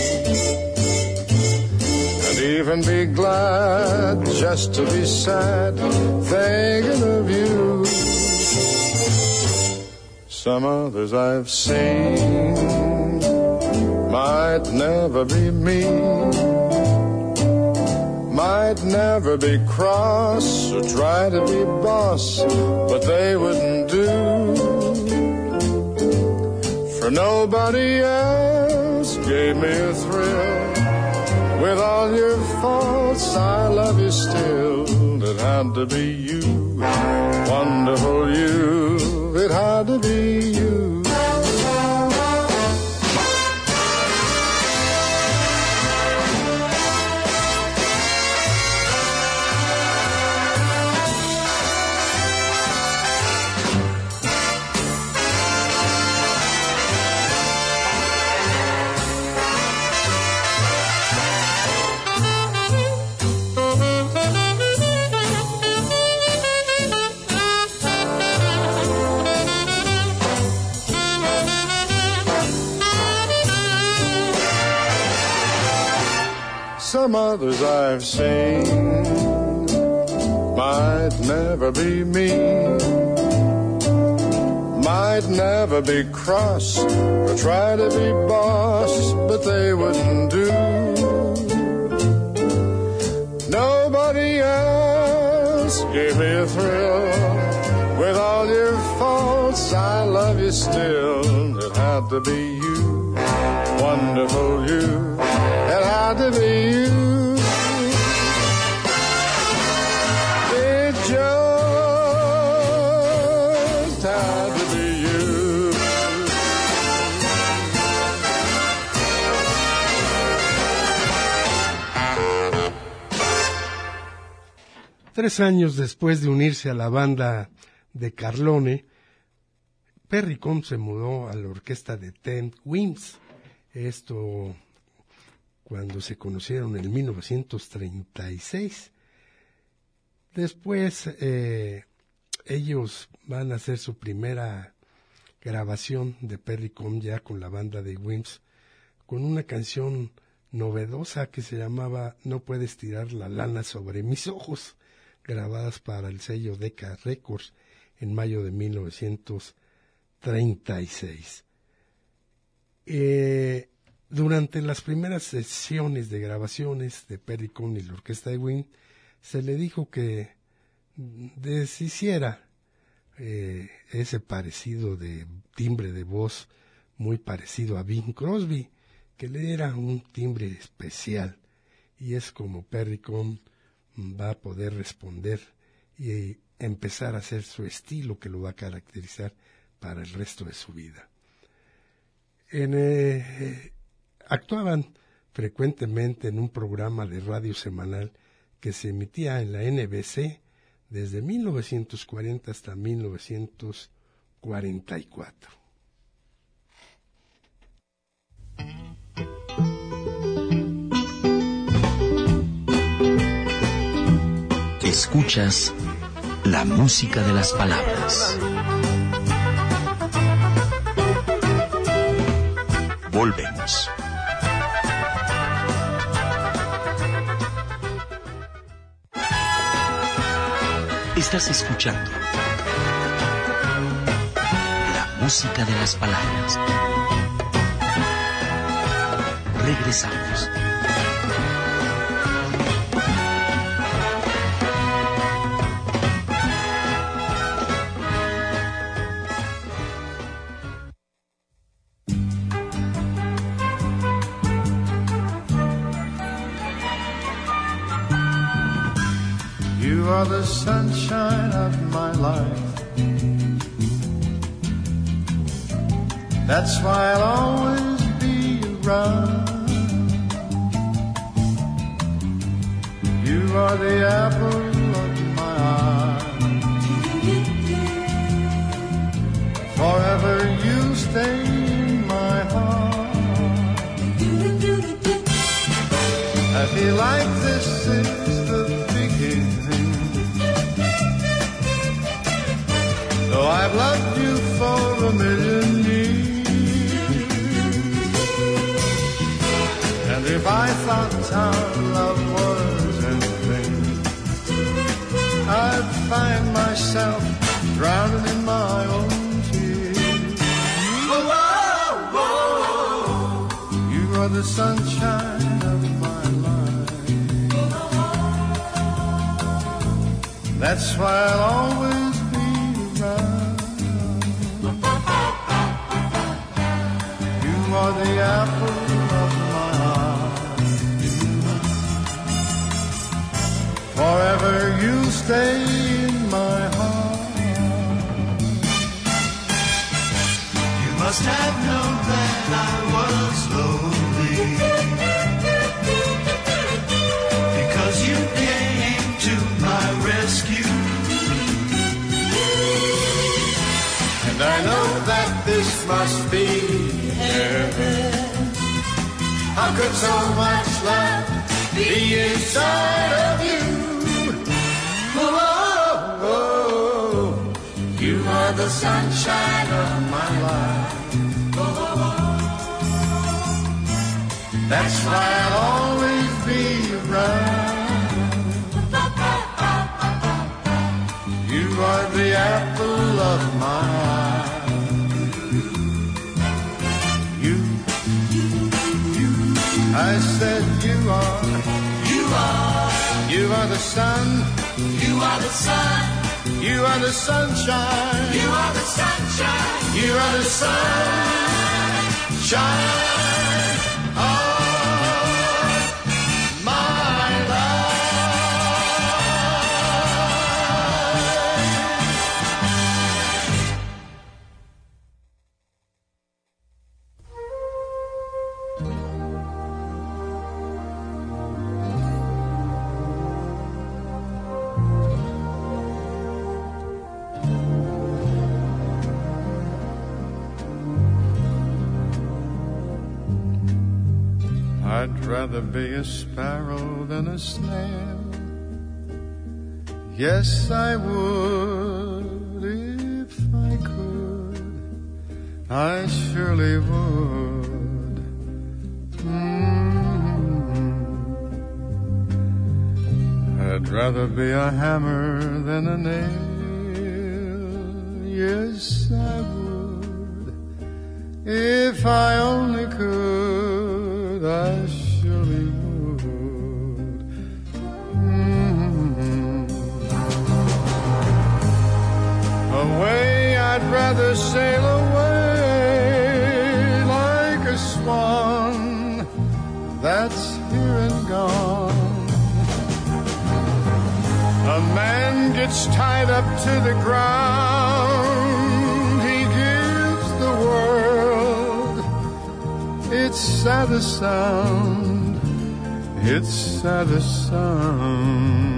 Speaker 2: and even be glad just to be sad thinking of you. Some others I've seen might never be me, might never be cross or try to be boss, but they wouldn't do. For nobody else gave me a thrill. With all your faults, I love you still. It had to be you, wonderful you. It had to be you. Some others I've seen might never be me, might never be cross or try to be boss, but they wouldn't do. Nobody else gave me a thrill. With all your faults, I love you still. It had to be you, wonderful you. It had to be you. It just had to be you.
Speaker 4: 3 años después de unirse a la banda de Carlone, Perry Como se mudó a la orquesta de Ted Williams. Esto cuando se conocieron en 1936. Después ellos van a hacer su primera grabación de Perry Como ya con la banda de Williams, con una canción novedosa que se llamaba No puedes tirar la lana sobre mis ojos, grabadas para el sello Decca Records en mayo de 1936. Durante las primeras sesiones de grabaciones de Perry Como y la orquesta de Williams, se le dijo que deshiciera ese parecido de timbre de voz muy parecido a Bing Crosby, que le diera un timbre especial, y es como Perry Como va a poder responder y empezar a hacer su estilo que lo va a caracterizar para el resto de su vida. Actuaban frecuentemente en un programa de radio semanal que se emitía en la NBC desde 1940 hasta 1944.
Speaker 1: Escuchas la música de las palabras. Volvemos. Estás escuchando la música de las palabras. Regresamos.
Speaker 2: You are the sunshine of my life. That's why I'll always be around. You are the apple of my eye. Forever you stay in my heart. I feel like this is the beginning. Though I've loved you for a million years, and if I thought our love was anything, I'd find myself drowning in my own tears. the sunshine of my life. That's why I'll always be around. You are the apple of my eye. Forever you stay in my heart.
Speaker 7: You must have known that I was lonely, because you came to my rescue.
Speaker 2: And I know that this must be heaven. How could so much love be inside of you? Oh, oh, you are the sunshine of my life. That's why I'll always be around. You are the apple of my eye. You, I said you are the sun.
Speaker 7: You are the sun.
Speaker 2: You are the sunshine.
Speaker 7: You are the sunshine.
Speaker 2: You are the sunshine of my I'd rather be a sparrow than a snail. Yes, I would if I could. I surely would. I'd rather be a hammer than a nail. Yes, I would if I only could. I surely would. Away, I'd rather sail away like a swan that's here and gone. A man gets tied up to the ground. He gives the world its saddest sound, its saddest sound.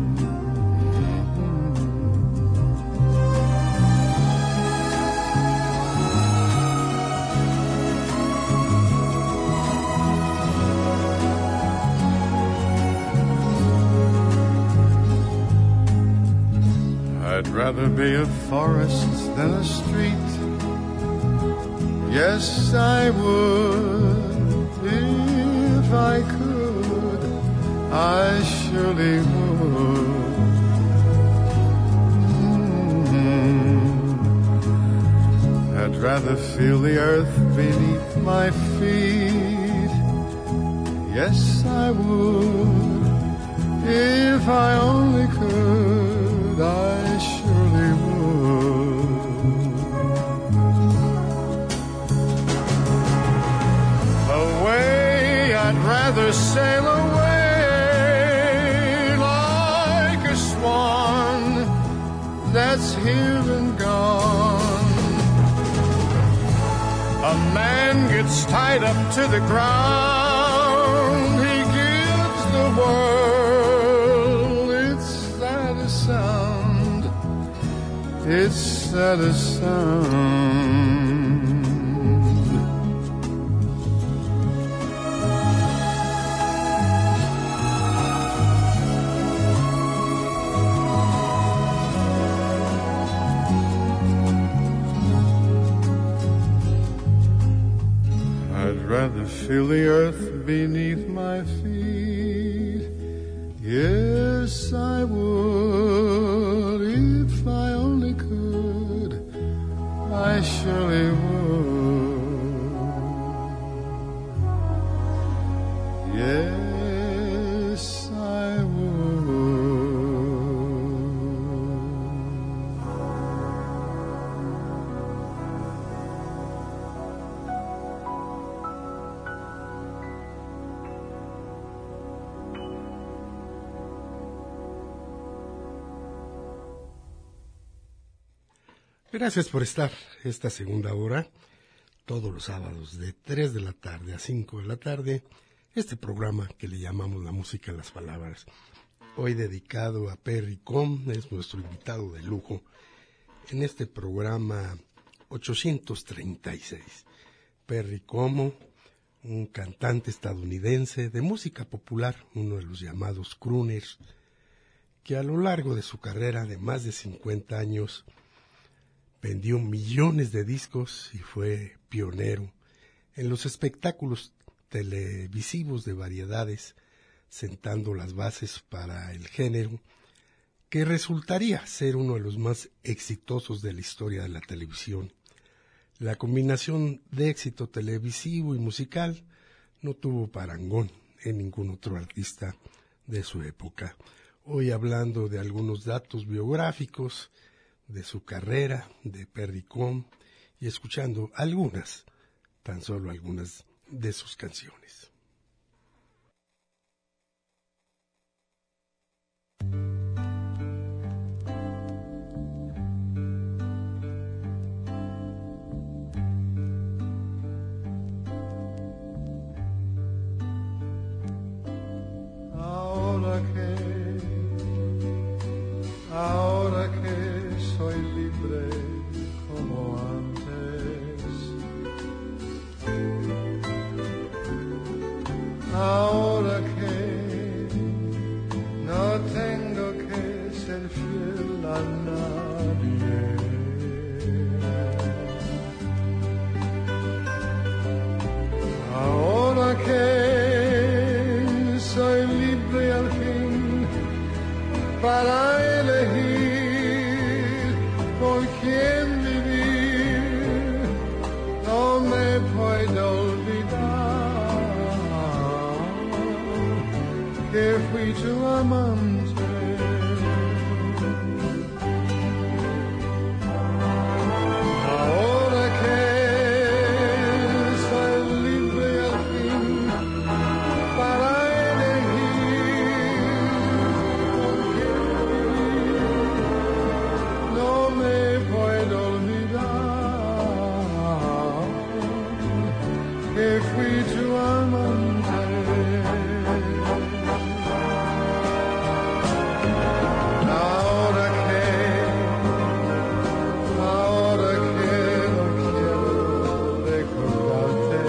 Speaker 2: I'd rather be a forest than a street. Yes, I would if I could. I surely would. I'd rather feel the earth beneath my feet. Yes, I would if I only could. I surely would. Away, I'd rather sail away like a swan that's here and gone. A man gets tied up to the ground. He gives the world its saddest sound, its saddest sound. I'd rather feel the earth beneath my feet. Yes, I would if I only could. I surely would.
Speaker 4: Gracias por estar esta segunda hora, todos los sábados de 3 de la tarde a 5 de la tarde, este programa que le llamamos La Música en las Palabras. Hoy dedicado a Perry Como, es nuestro invitado de lujo en este programa 836. Perry Como, un cantante estadounidense de música popular, uno de los llamados crooners, que a lo largo de su carrera de más de 50 años vendió millones de discos y fue pionero en los espectáculos televisivos de variedades, sentando las bases para el género que resultaría ser uno de los más exitosos de la historia de la televisión. La combinación de éxito televisivo y musical no tuvo parangón en ningún otro artista de su época. Hoy hablando de algunos datos biográficos de su carrera, de Perry Como, y escuchando algunas, tan solo algunas de sus canciones.
Speaker 2: Ahora que soy libre como antes, ahora que no tengo que ser fiel a nadie, ahora que soy libre al fin para elegir por quién vivir, no me puedo olvidar que fui tu amante. Ahora que soy libre al fin para fui tu amante. Ahora que no quiero recordarte,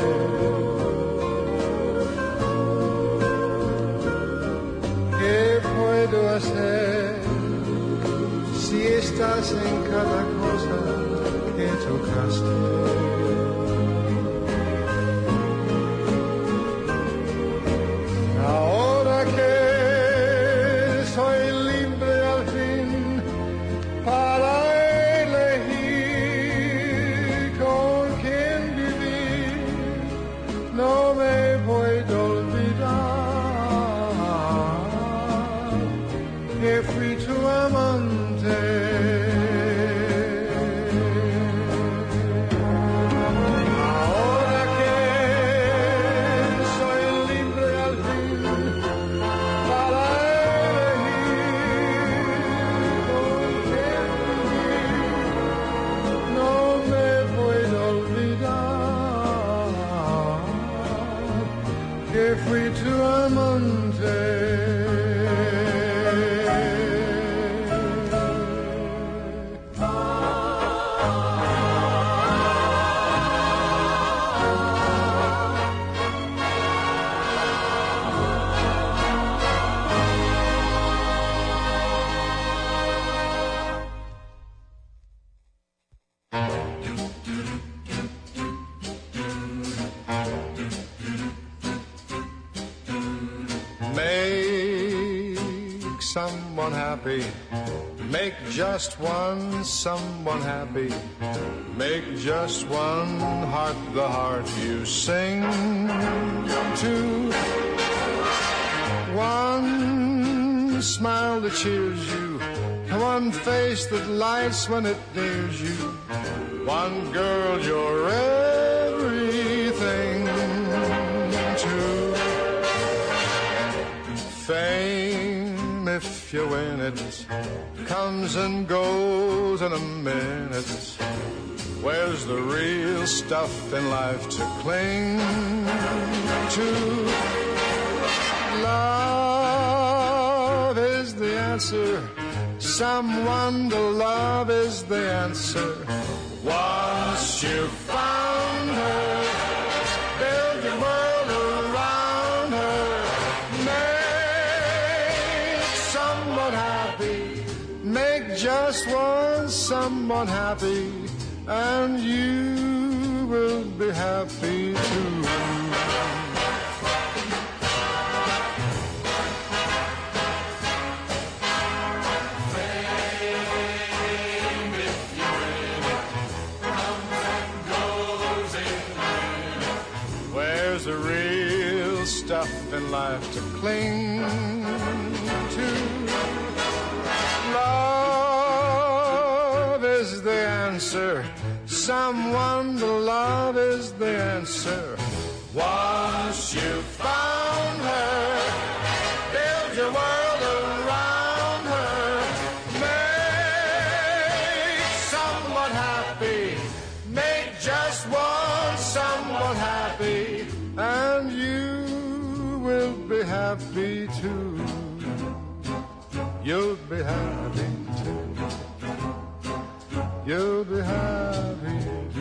Speaker 2: ¿qué puedo hacer si estás en cada cosa que tocaste? Fui tu amante. Ahora que soy libre al fin para elegir con quién vivir, no me puedo olvidar que fui tu amante. Someone happy, make just one someone happy, make just one heart the heart you sing to, one smile that cheers you, one face that lights when it nears you, one girl you're everything to. Fame if you win it, comes and goes in a minute. Where's the real stuff in life to cling to? Love is the answer. Someone to love is the answer. Once you've found her, build your world around her. Make someone happy. Make just one someone happy. And you will be happy too. Where's the real stuff in life to cling to? Love is the answer. Someone to love is the answer. Once you've found her, build your world around her. Make someone happy. Make just one someone happy. And you will be happy too. You'll be happy too. You'll be happy.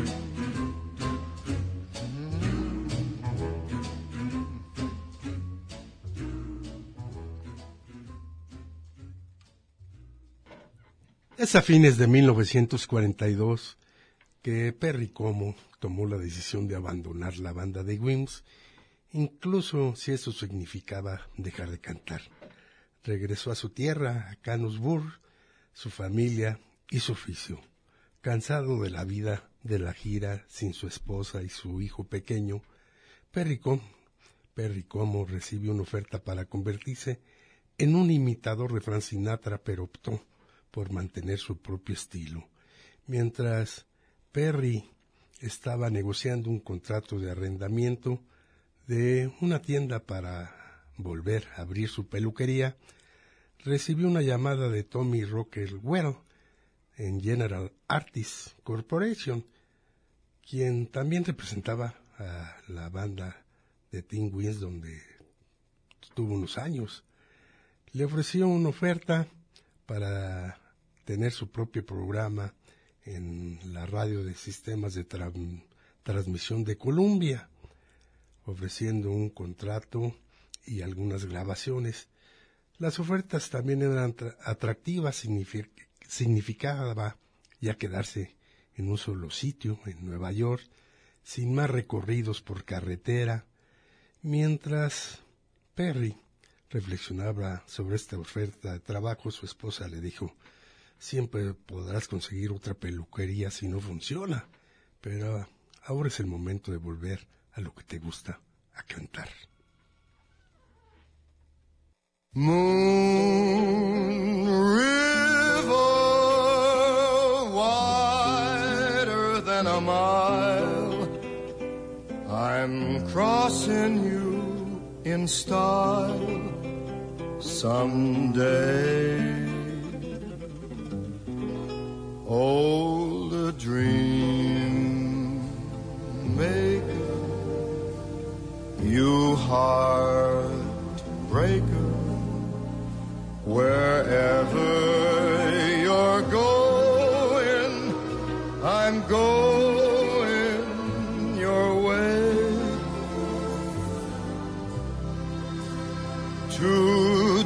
Speaker 4: Es a fines de 1942 que Perry Como tomó la decisión de abandonar la banda de Wings, incluso si eso significaba dejar de cantar. Regresó a su tierra, a Canonsburg, su familia y su oficio. Cansado de la vida de la gira sin su esposa y su hijo pequeño, Perry Como recibió una oferta para convertirse en un imitador de Frank Sinatra, pero optó por mantener su propio estilo. Mientras Perry estaba negociando un contrato de arrendamiento de una tienda para volver a abrir su peluquería, recibió una llamada de Tommy Rockwell en General Artists Corporation, quien también representaba a la banda de Tim Wins, donde estuvo unos años. Le ofreció una oferta para tener su propio programa en la radio de sistemas de transmisión de Columbia, ofreciendo un contrato y algunas grabaciones. Las ofertas también eran atractivas, significaba ya quedarse en un solo sitio, en Nueva York, sin más recorridos por carretera. Mientras Perry reflexionaba sobre esta oferta de trabajo, su esposa le dijo: siempre podrás conseguir otra peluquería si no funciona, pero ahora es el momento de volver a lo que te gusta, a cantar.
Speaker 7: Moon River, wider than a mile, I'm crossing you in style someday. Old a dream maker, you heartbreaker, wherever you're going, I'm going your way. Two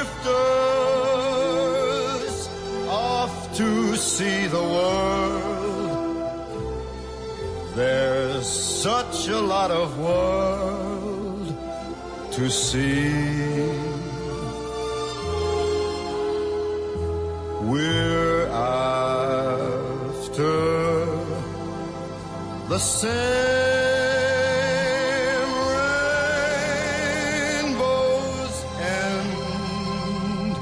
Speaker 7: drifters off to see the world. There's such a lot of world to see. We're after the same rainbow's end,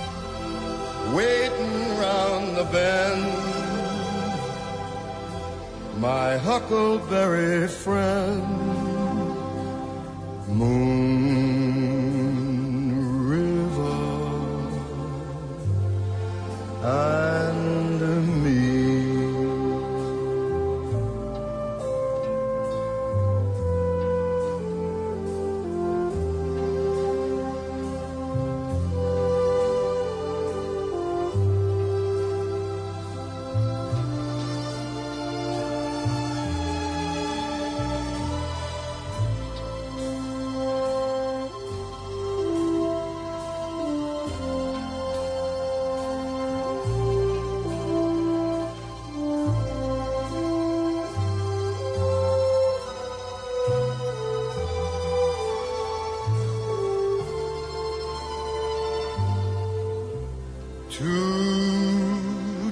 Speaker 7: waiting round the bend, my huckleberry friend, Moon River.
Speaker 2: Two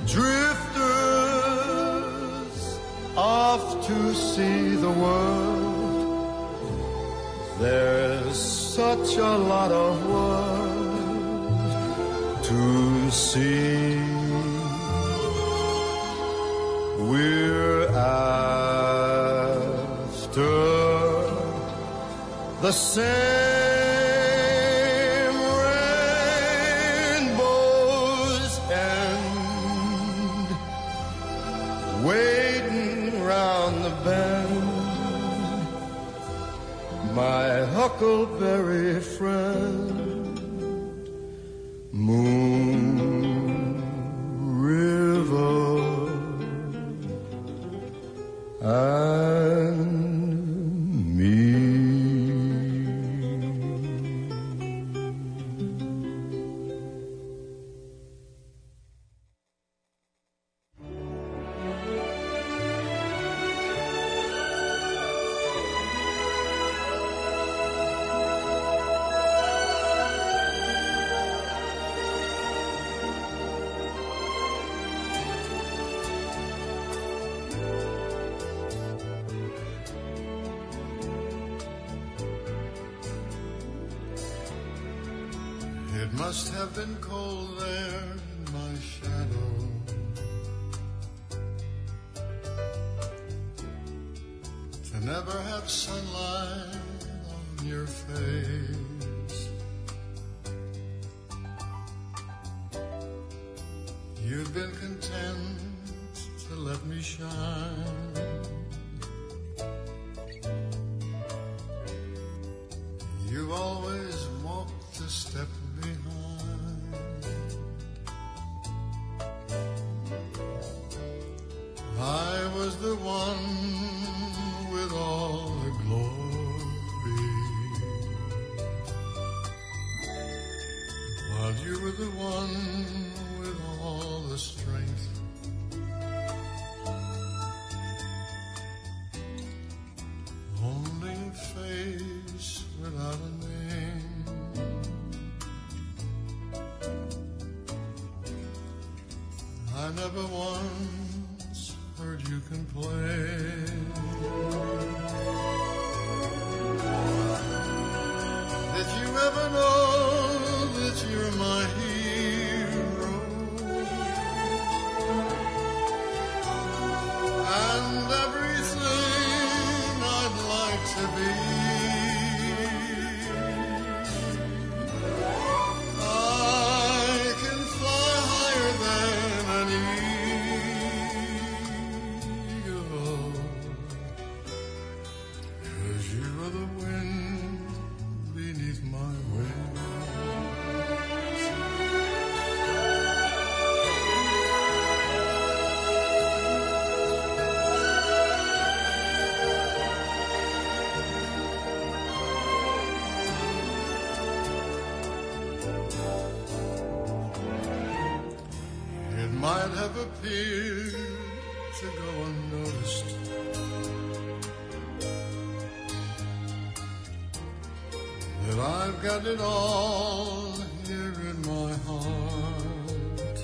Speaker 2: drifters off to see the world. There's such a lot of world to see. We're after the same rainbow's end, waiting round the bend, my huckleberry friend, Moon River and me. It must have been cold there in my shadow, to never have sunlight on your face. You've been content to let me shine. You've always walked a step behind. I was the one with all the glory, while you were the one with all the strength. Only a face without a name. I never once heard you complain. Did you ever know that you're my hero? And everything I'd like to be. I can fly higher than an eagle, 'cause you are the wind beneath my wings. It might have appeared to go unnoticed, that I've got it all here in my heart.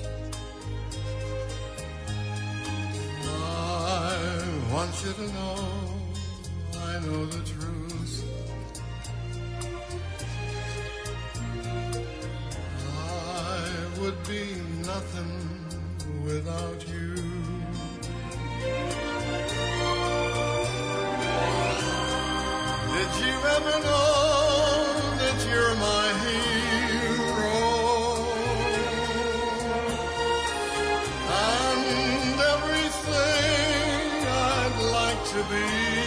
Speaker 2: I want you to know I know the truth. I would be nothing without you. Did you ever know that you're my hero? And everything I'd like to be.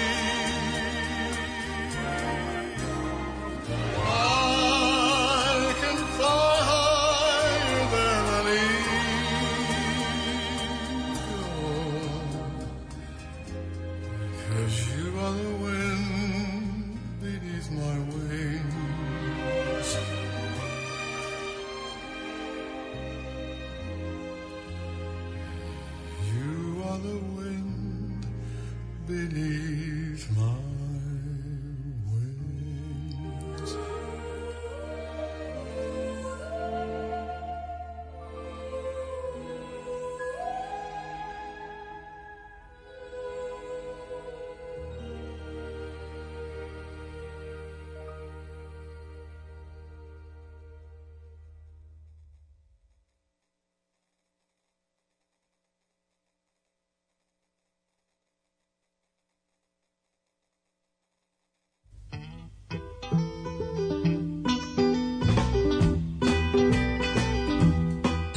Speaker 2: I can fly higher than an eagle, 'cause you are the wind beneath my wings. You are the wind beneath my wings.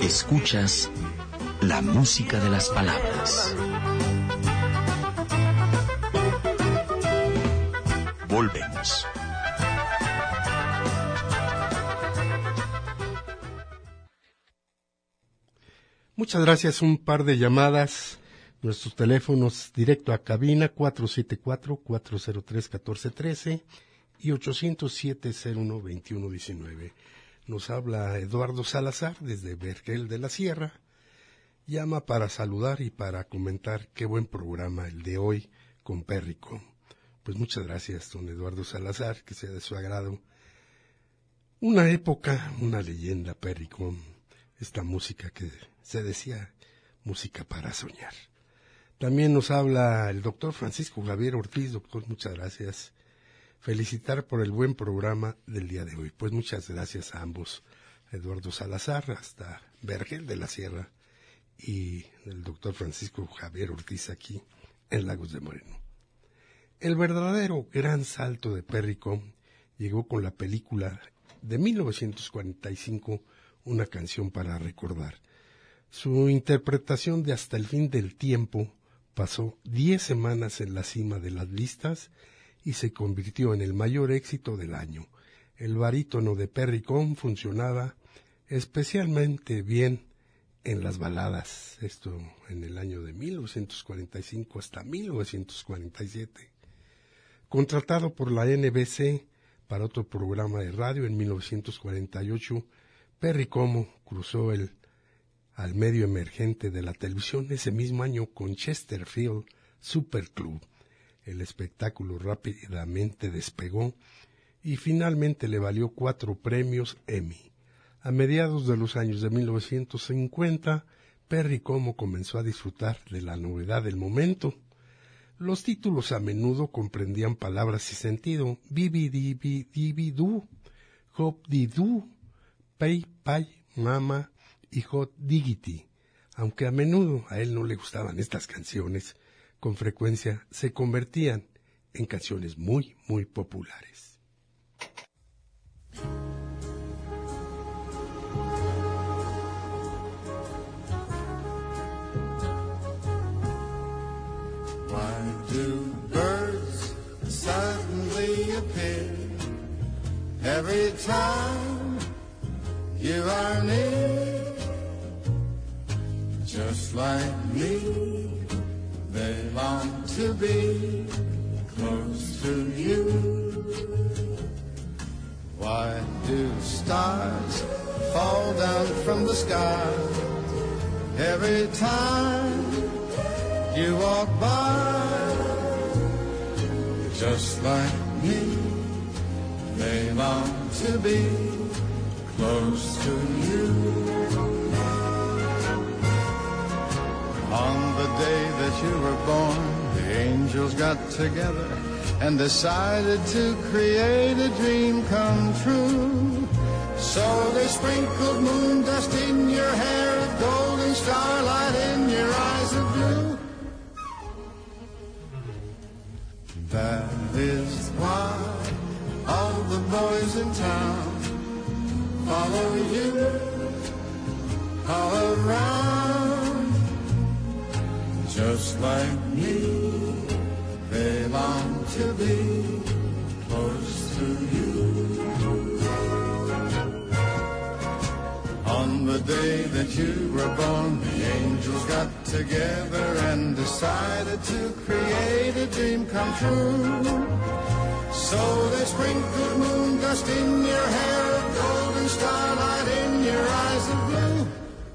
Speaker 1: Escuchas la música de las palabras. Volvemos.
Speaker 4: Muchas gracias. Un par de llamadas. Nuestros teléfonos directo a cabina 474-403-1413 y 807-01-2119. Nos habla Eduardo Salazar desde Vergel de la Sierra. Llama para saludar y para comentar qué buen programa el de hoy con Perricom. Pues muchas gracias, don Eduardo Salazar, que sea de su agrado. Una época, una leyenda, Perricom. Esta música que se decía música para soñar. También nos habla el doctor Francisco Javier Ortiz. Doctor, muchas gracias. Felicitar por el buen programa del día de hoy. Pues muchas gracias a ambos, Eduardo Salazar hasta Vergel de la Sierra y el doctor Francisco Javier Ortiz aquí en Lagos de Moreno. El verdadero gran salto de Perricom llegó con la película de 1945, Una canción para recordar. Su interpretación de Hasta el fin del tiempo pasó 10 semanas en la cima de las listas y se convirtió en el mayor éxito del año. El barítono de Perricom funcionaba especialmente bien en las baladas, esto en el año de 1945 hasta 1947. Contratado por la NBC para otro programa de radio en 1948, Perricom cruzó al medio emergente de la televisión ese mismo año con Chesterfield Super Club. El espectáculo rápidamente despegó y finalmente le valió 4 premios Emmy. A mediados de los años de 1950, Perricom comenzó a disfrutar de la novedad del momento. Los títulos a menudo comprendían palabras y sentido: bibi-dibi-dibi-du, hop-di-du, pay-pay, mama y hot diggity. Aunque a menudo a él no le gustaban estas canciones, con frecuencia se convertían en canciones muy, muy populares.
Speaker 2: Why do birds suddenly appear every time you are near? Just like me, they long to be close to you. Why do stars fall down from the sky every time you walk by? Just like me, they long to be close to you. On the day that you were born, the angels got together and decided to create a dream come true. So they sprinkled moon dust in your hair, a golden starlight in your eyes of blue. That is why all the boys in town follow you all around. Just like me, they long to be close to you. On the day that you were born, the angels got together and decided to create a dream come true. So they sprinkled moon dust in your hair, a golden starlight in your eyes of blue.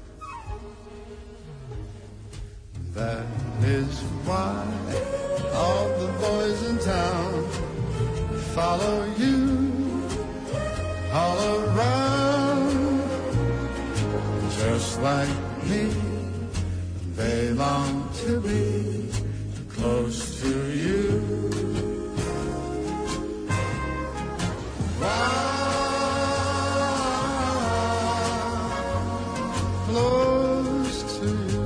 Speaker 2: That is why all the boys in town follow you all around. Just like me, they long to be close to you. Close to you.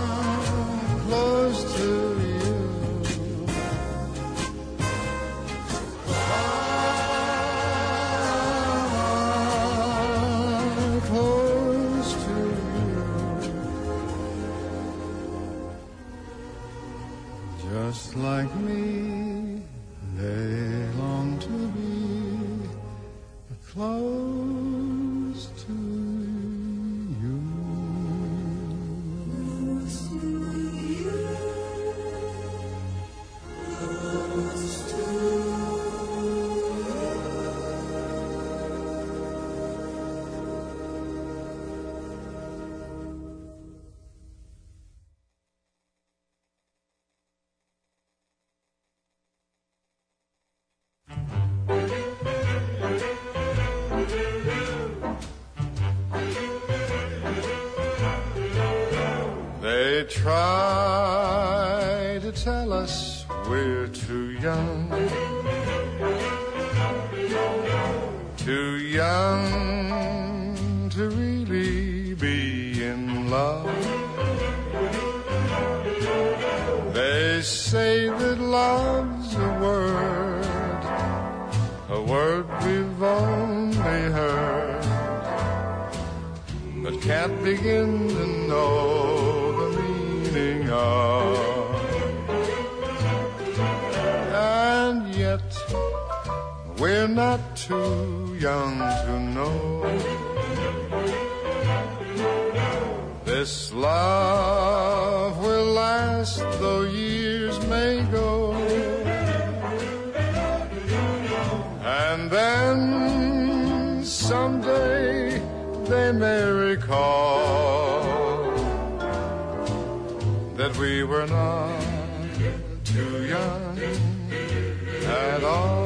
Speaker 2: Close to you. just like me, they long to be close to you. Close to you. Close to you. They try to tell us we're too young to really be in love. They say that love's a word we've only heard, but can't begin to know of. And yet we're not too young to know this love will last though years may go. And then someday they may recall that we were not too young at all.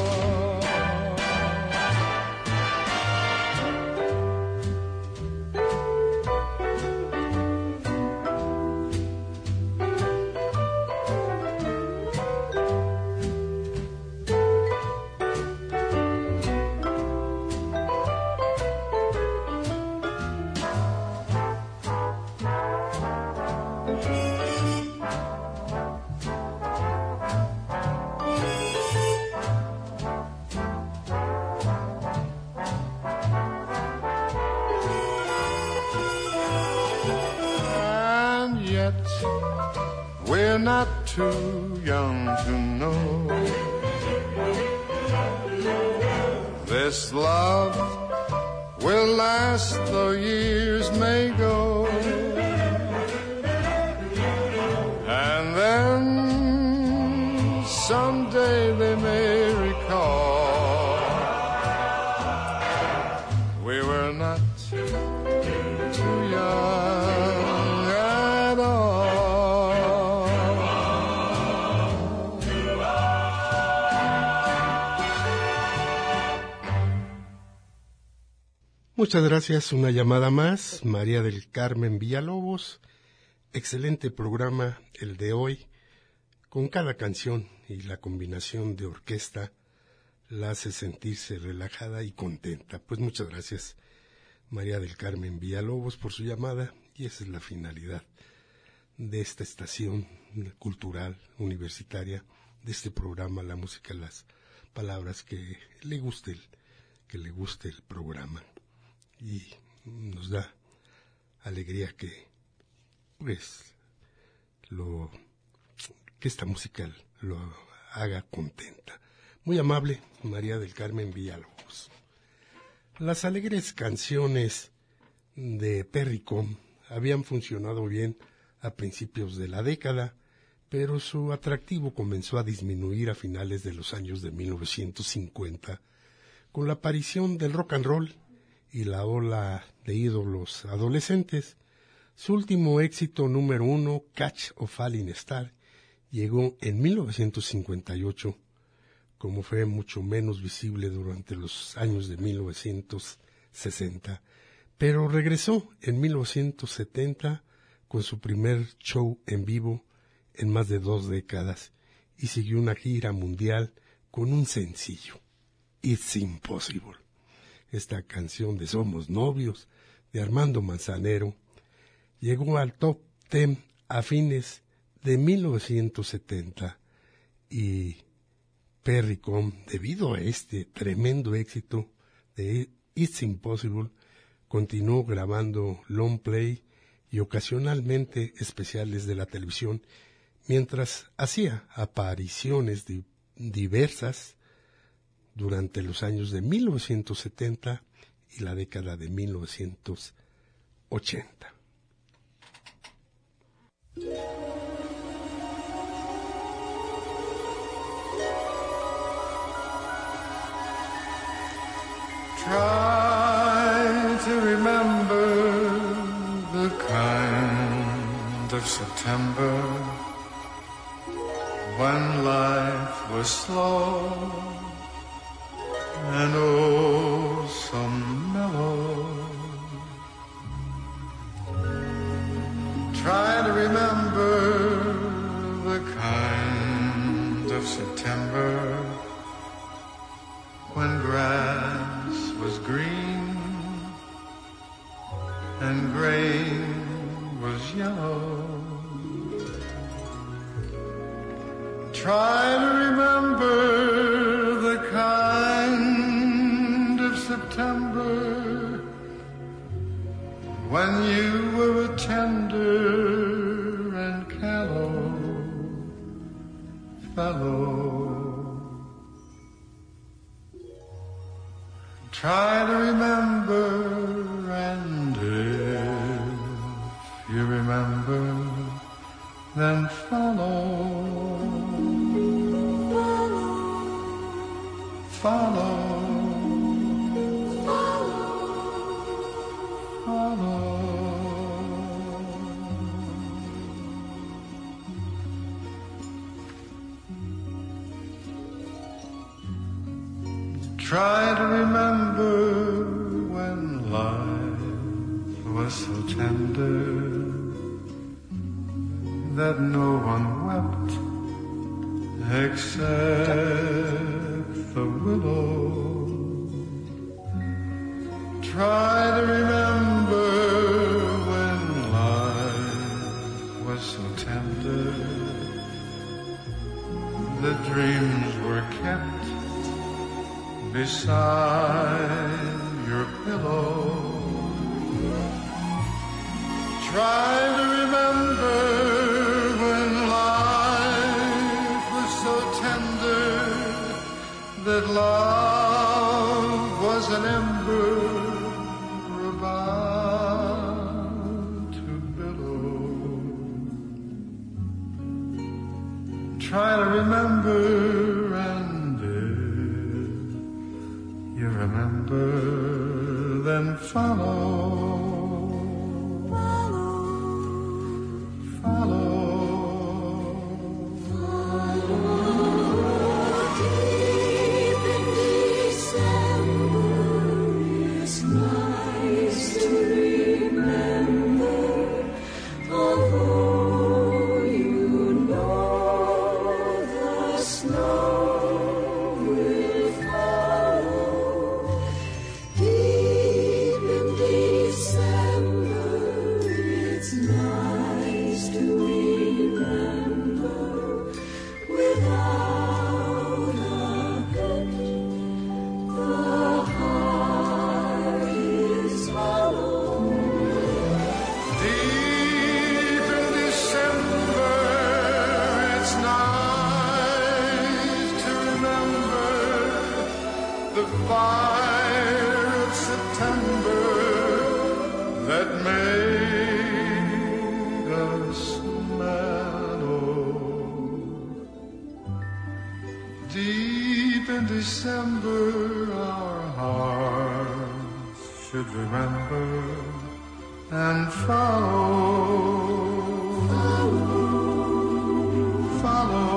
Speaker 2: We're not too young to know this love will last though years may go. And then someday they may recall we were not too young at all.
Speaker 4: Muchas gracias. Una llamada más. María del Carmen Villalobos. Excelente programa el de hoy. Con cada canción y la combinación de orquesta la hace sentirse relajada y contenta. Pues muchas gracias, María del Carmen Villalobos, por su llamada. Y esa es la finalidad de esta estación cultural universitaria, de este programa, la música, las palabras, que le guste el programa. Y nos da alegría que esta música lo haga contenta. Muy amable, María del Carmen Villalobos. Las alegres canciones de Perry Com habían funcionado bien a principios de la década, pero su atractivo comenzó a disminuir a finales de los años de 1950, con la aparición del rock and roll y la ola de ídolos adolescentes. Su último éxito número 1, Catch a Falling Star, llegó en 1958, como fue mucho menos visible durante los años de 1960, pero regresó en 1970 con su primer show en vivo en más de 2 décadas y siguió una gira mundial con un sencillo, It's Impossible. Esta canción de Somos Novios, de Armando Manzanero, llegó al top 10 a fines de 1970 y Perry Com, debido a este tremendo éxito de It's Impossible, continuó grabando long play y ocasionalmente especiales de la televisión mientras hacía apariciones diversas durante los años de 1970 y la década de 1980.
Speaker 2: Try to remember the kind of September when life was slow and oh so mellow. Try to remember the kind of September when grass was green and grain was yellow. Try to remember the kind of September when you were a tender and callow fellow. Try to remember, and if you remember, then follow. Follow. Try to remember when life was so tender that no one wept except the willow. Try to remember when life was so tender that dreams were kept beside your pillow. Try to remember when life was so tender that love was an ember about to billow. Try to remember, and you remember, then follow. Follow.
Speaker 8: Deep in December, it's nice to remember, although you know the snow will follow. Deep in December, it's nice to remember, without a hurt, the heart is hollow.
Speaker 2: Deep in December, it's nice to remember the fire of September that made us mellow. Deep in December, our hearts should remember and follow. Follow.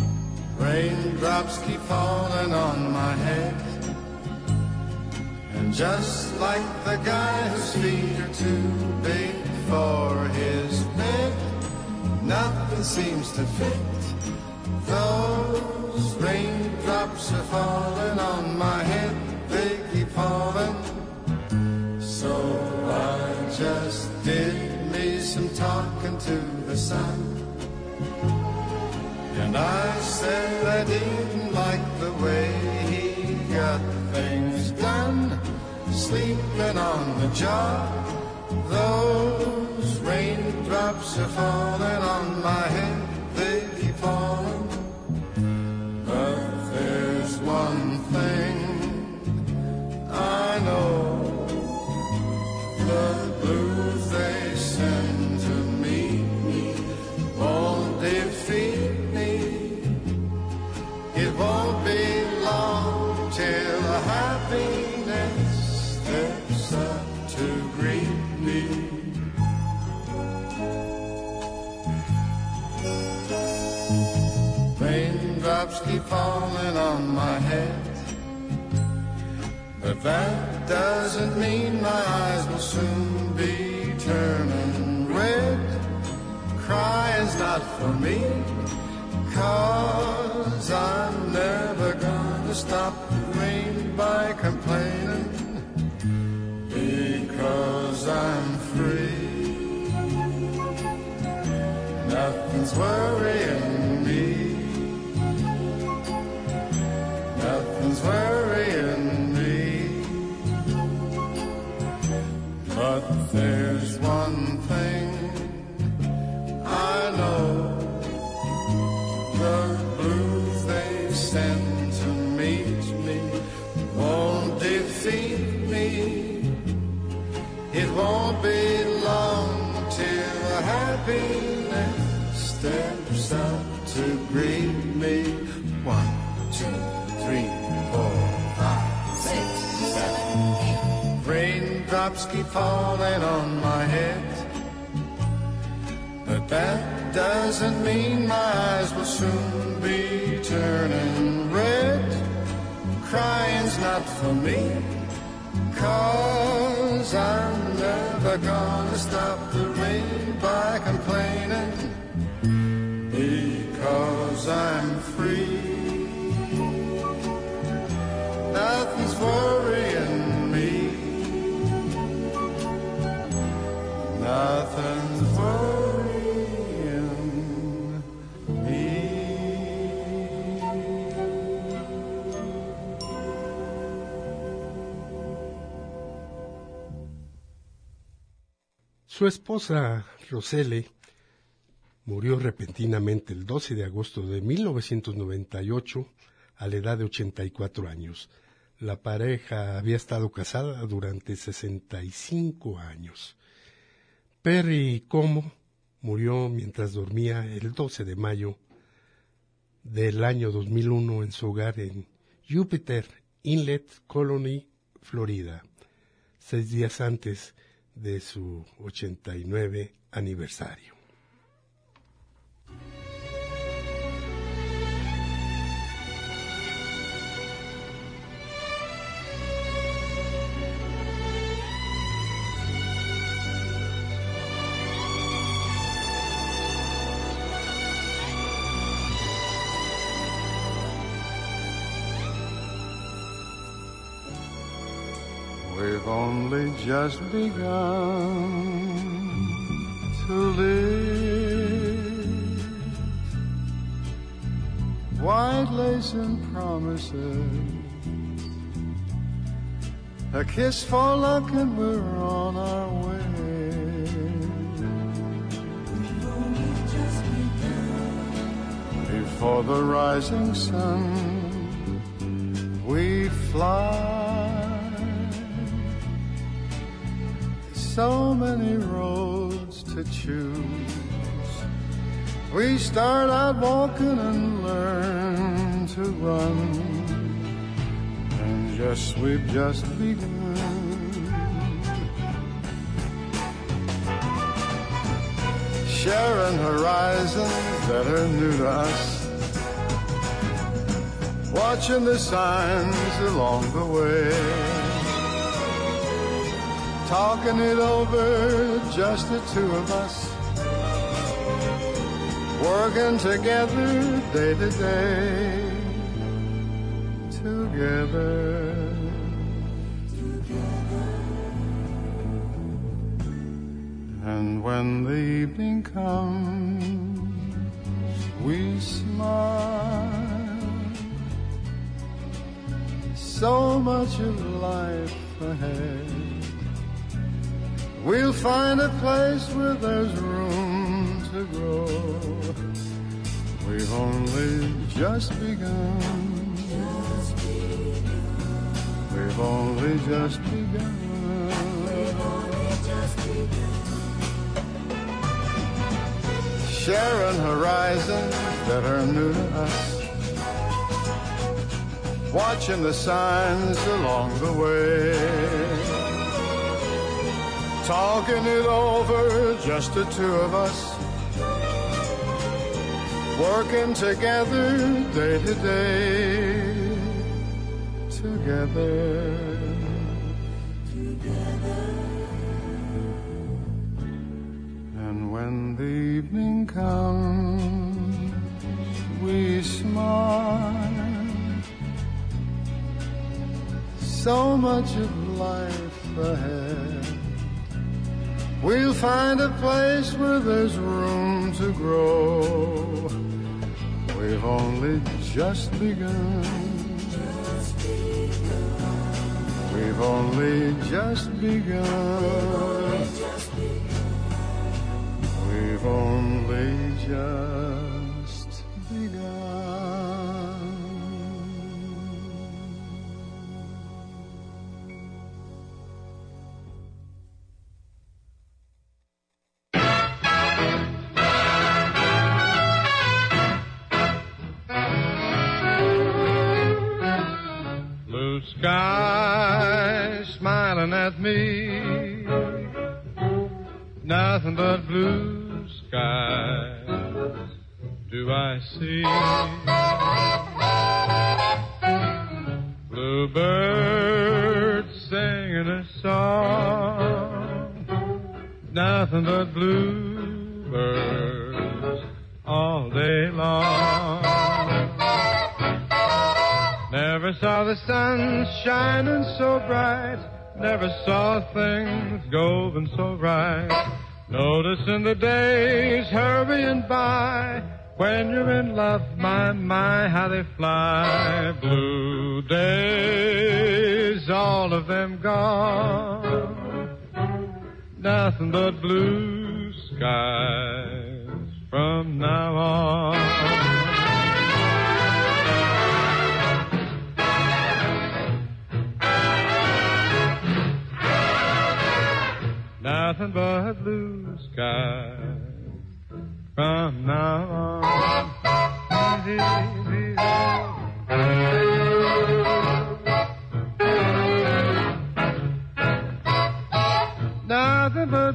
Speaker 9: Raindrops keep falling on my head, and
Speaker 2: Just like the guy whose feet are too big for his bed, nothing seems to fit. Those raindrops are falling on my head, they keep falling. So I just did me some talking to the sun, and I said I didn't like the way he got things done, sleeping on the job. Those raindrops are falling on my head, they keep falling. But there's one thing I know, the blues they send to me won't defeat me. It won't be long till happiness steps up to greet me. Raindrops keep falling on my head, but that doesn't mean my eyes will soon be turning red. Crying's not for me, 'cause I'm never gonna stop the rain by complaining, because I'm free. Nothing's worrying me, nothing's worrying me. But there's one thing I know, the blues they send to meet me won't defeat me. It won't be long till happiness steps up to greet me. 1, 2, 3, 4, 5, 6, 7, 8. Raindrops keep falling on my head, but that doesn't mean my eyes will soon be turning red. Crying's not for me, 'cause I'm never gonna stop the rain by complaining, because I'm free. Nothing's worrying me, nothing's worrying me.
Speaker 4: Su esposa, Roselle, murió repentinamente el 12 de agosto de 1998 a la edad de 84 años. La pareja había estado casada durante 65 años. Perry Como murió mientras dormía el 12 de mayo del año 2001 en su hogar en Jupiter Inlet Colony, Florida, 6 días antes de su 89 aniversario.
Speaker 2: We've only just begun to live. White lace and promises, a kiss for luck and we're on our way.
Speaker 8: We've only just begun.
Speaker 2: Before the rising sun, we fly. So many roads to choose. We start out walking and learn to run, and we've just begun. Sharing horizons that are new to us, watching the signs along the way. talking it over, just the two of us, working together day to day, together. And when the evening comes, we smile. So much of life ahead. We'll find a place where there's room to grow. We've only just begun. We've only just begun. Sharing horizons that are new to us, watching the signs along the way, talking it over, just the two of us, working together day to day, together. And when the evening comes, we smile. So much of life ahead. We'll find a place where there's room to grow. We've only just begun. We've only just begun. We've only just begun. Blue sky smiling at me, nothing but blue skies do I see. Bluebirds singing a song, nothing but bluebirds all day long. Never saw the sun shining so bright, never saw things going so right. Noticing the days hurrying by, when you're in love, my, how they fly. Blue days, all of them gone, nothing but blue skies from now on. Nothing but blue skies from now on. Nothing but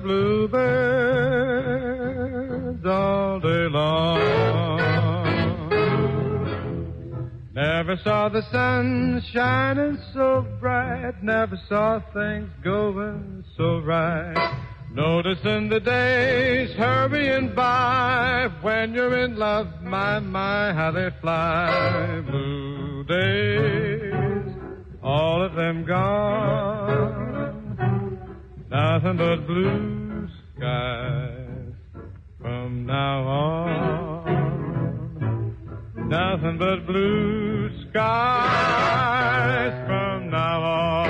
Speaker 2: bluebirds all day long. Never saw the sun shining so bright, never saw things going so right. Noticing the days hurrying by, when you're in love, my, how they fly. Blue days, all of them gone, nothing but blue skies from now on. Nothing but blue skies from now on.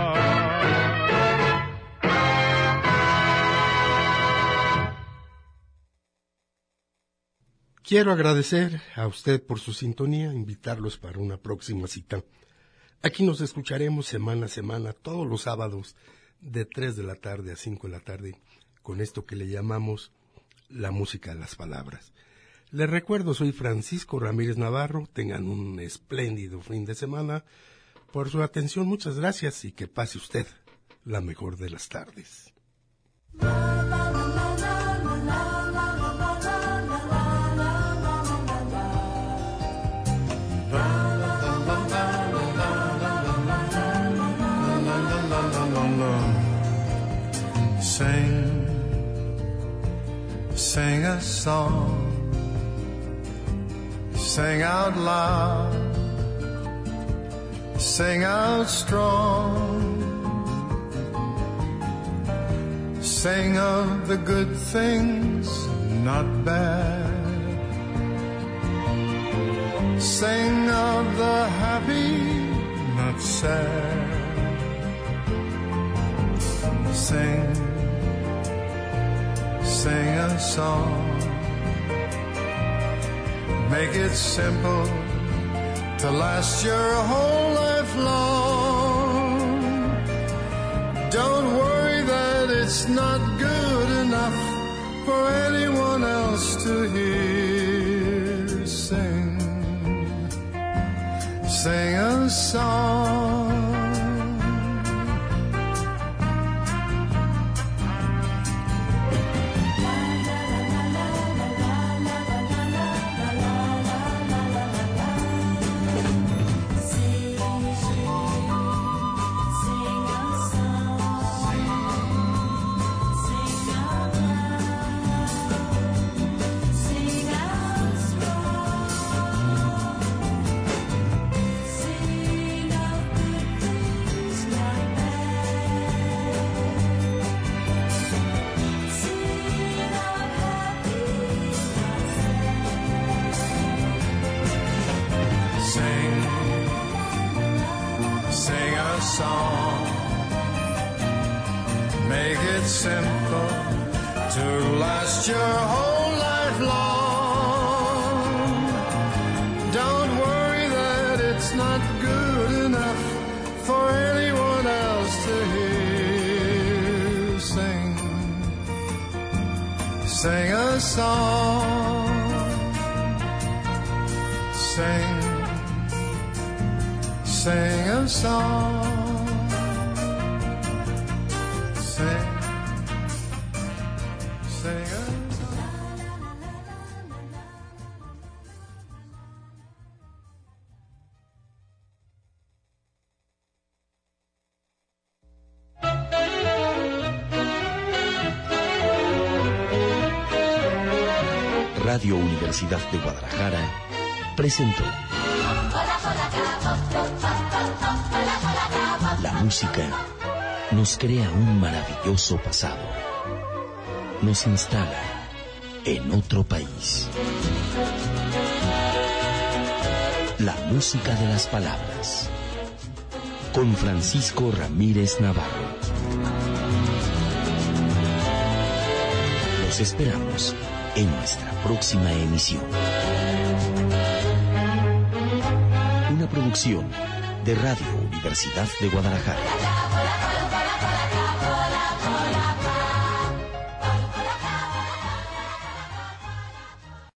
Speaker 4: Quiero agradecer a usted por su sintonía, invitarlos para una próxima cita. Aquí nos escucharemos semana a semana, todos los sábados, de 3 de la tarde a 5 de la tarde, con esto que le llamamos la música de las palabras. Les recuerdo, soy Francisco Ramírez Navarro, tengan un espléndido fin de semana. Por su atención, muchas gracias y que pase usted la mejor de las tardes.
Speaker 2: Sing a song, sing out loud, sing out strong, sing of the good things, not bad. Sing of the happy, not sad. Sing, sing a song. Make it simple to last your whole life long. Don't worry that it's not good enough for anyone else to hear. Sing, sing a song. Simple to last your whole life long. Don't worry that it's not good enough for anyone else to hear. Sing, sing a song. Sing, sing a song. Sing.
Speaker 1: Radio Universidad de Guadalajara presentó La música nos crea un maravilloso pasado, nos instala en otro país. La música de las palabras, con Francisco Ramírez Navarro. Los esperamos en nuestra próxima emisión. Una producción de Radio Universidad de Guadalajara.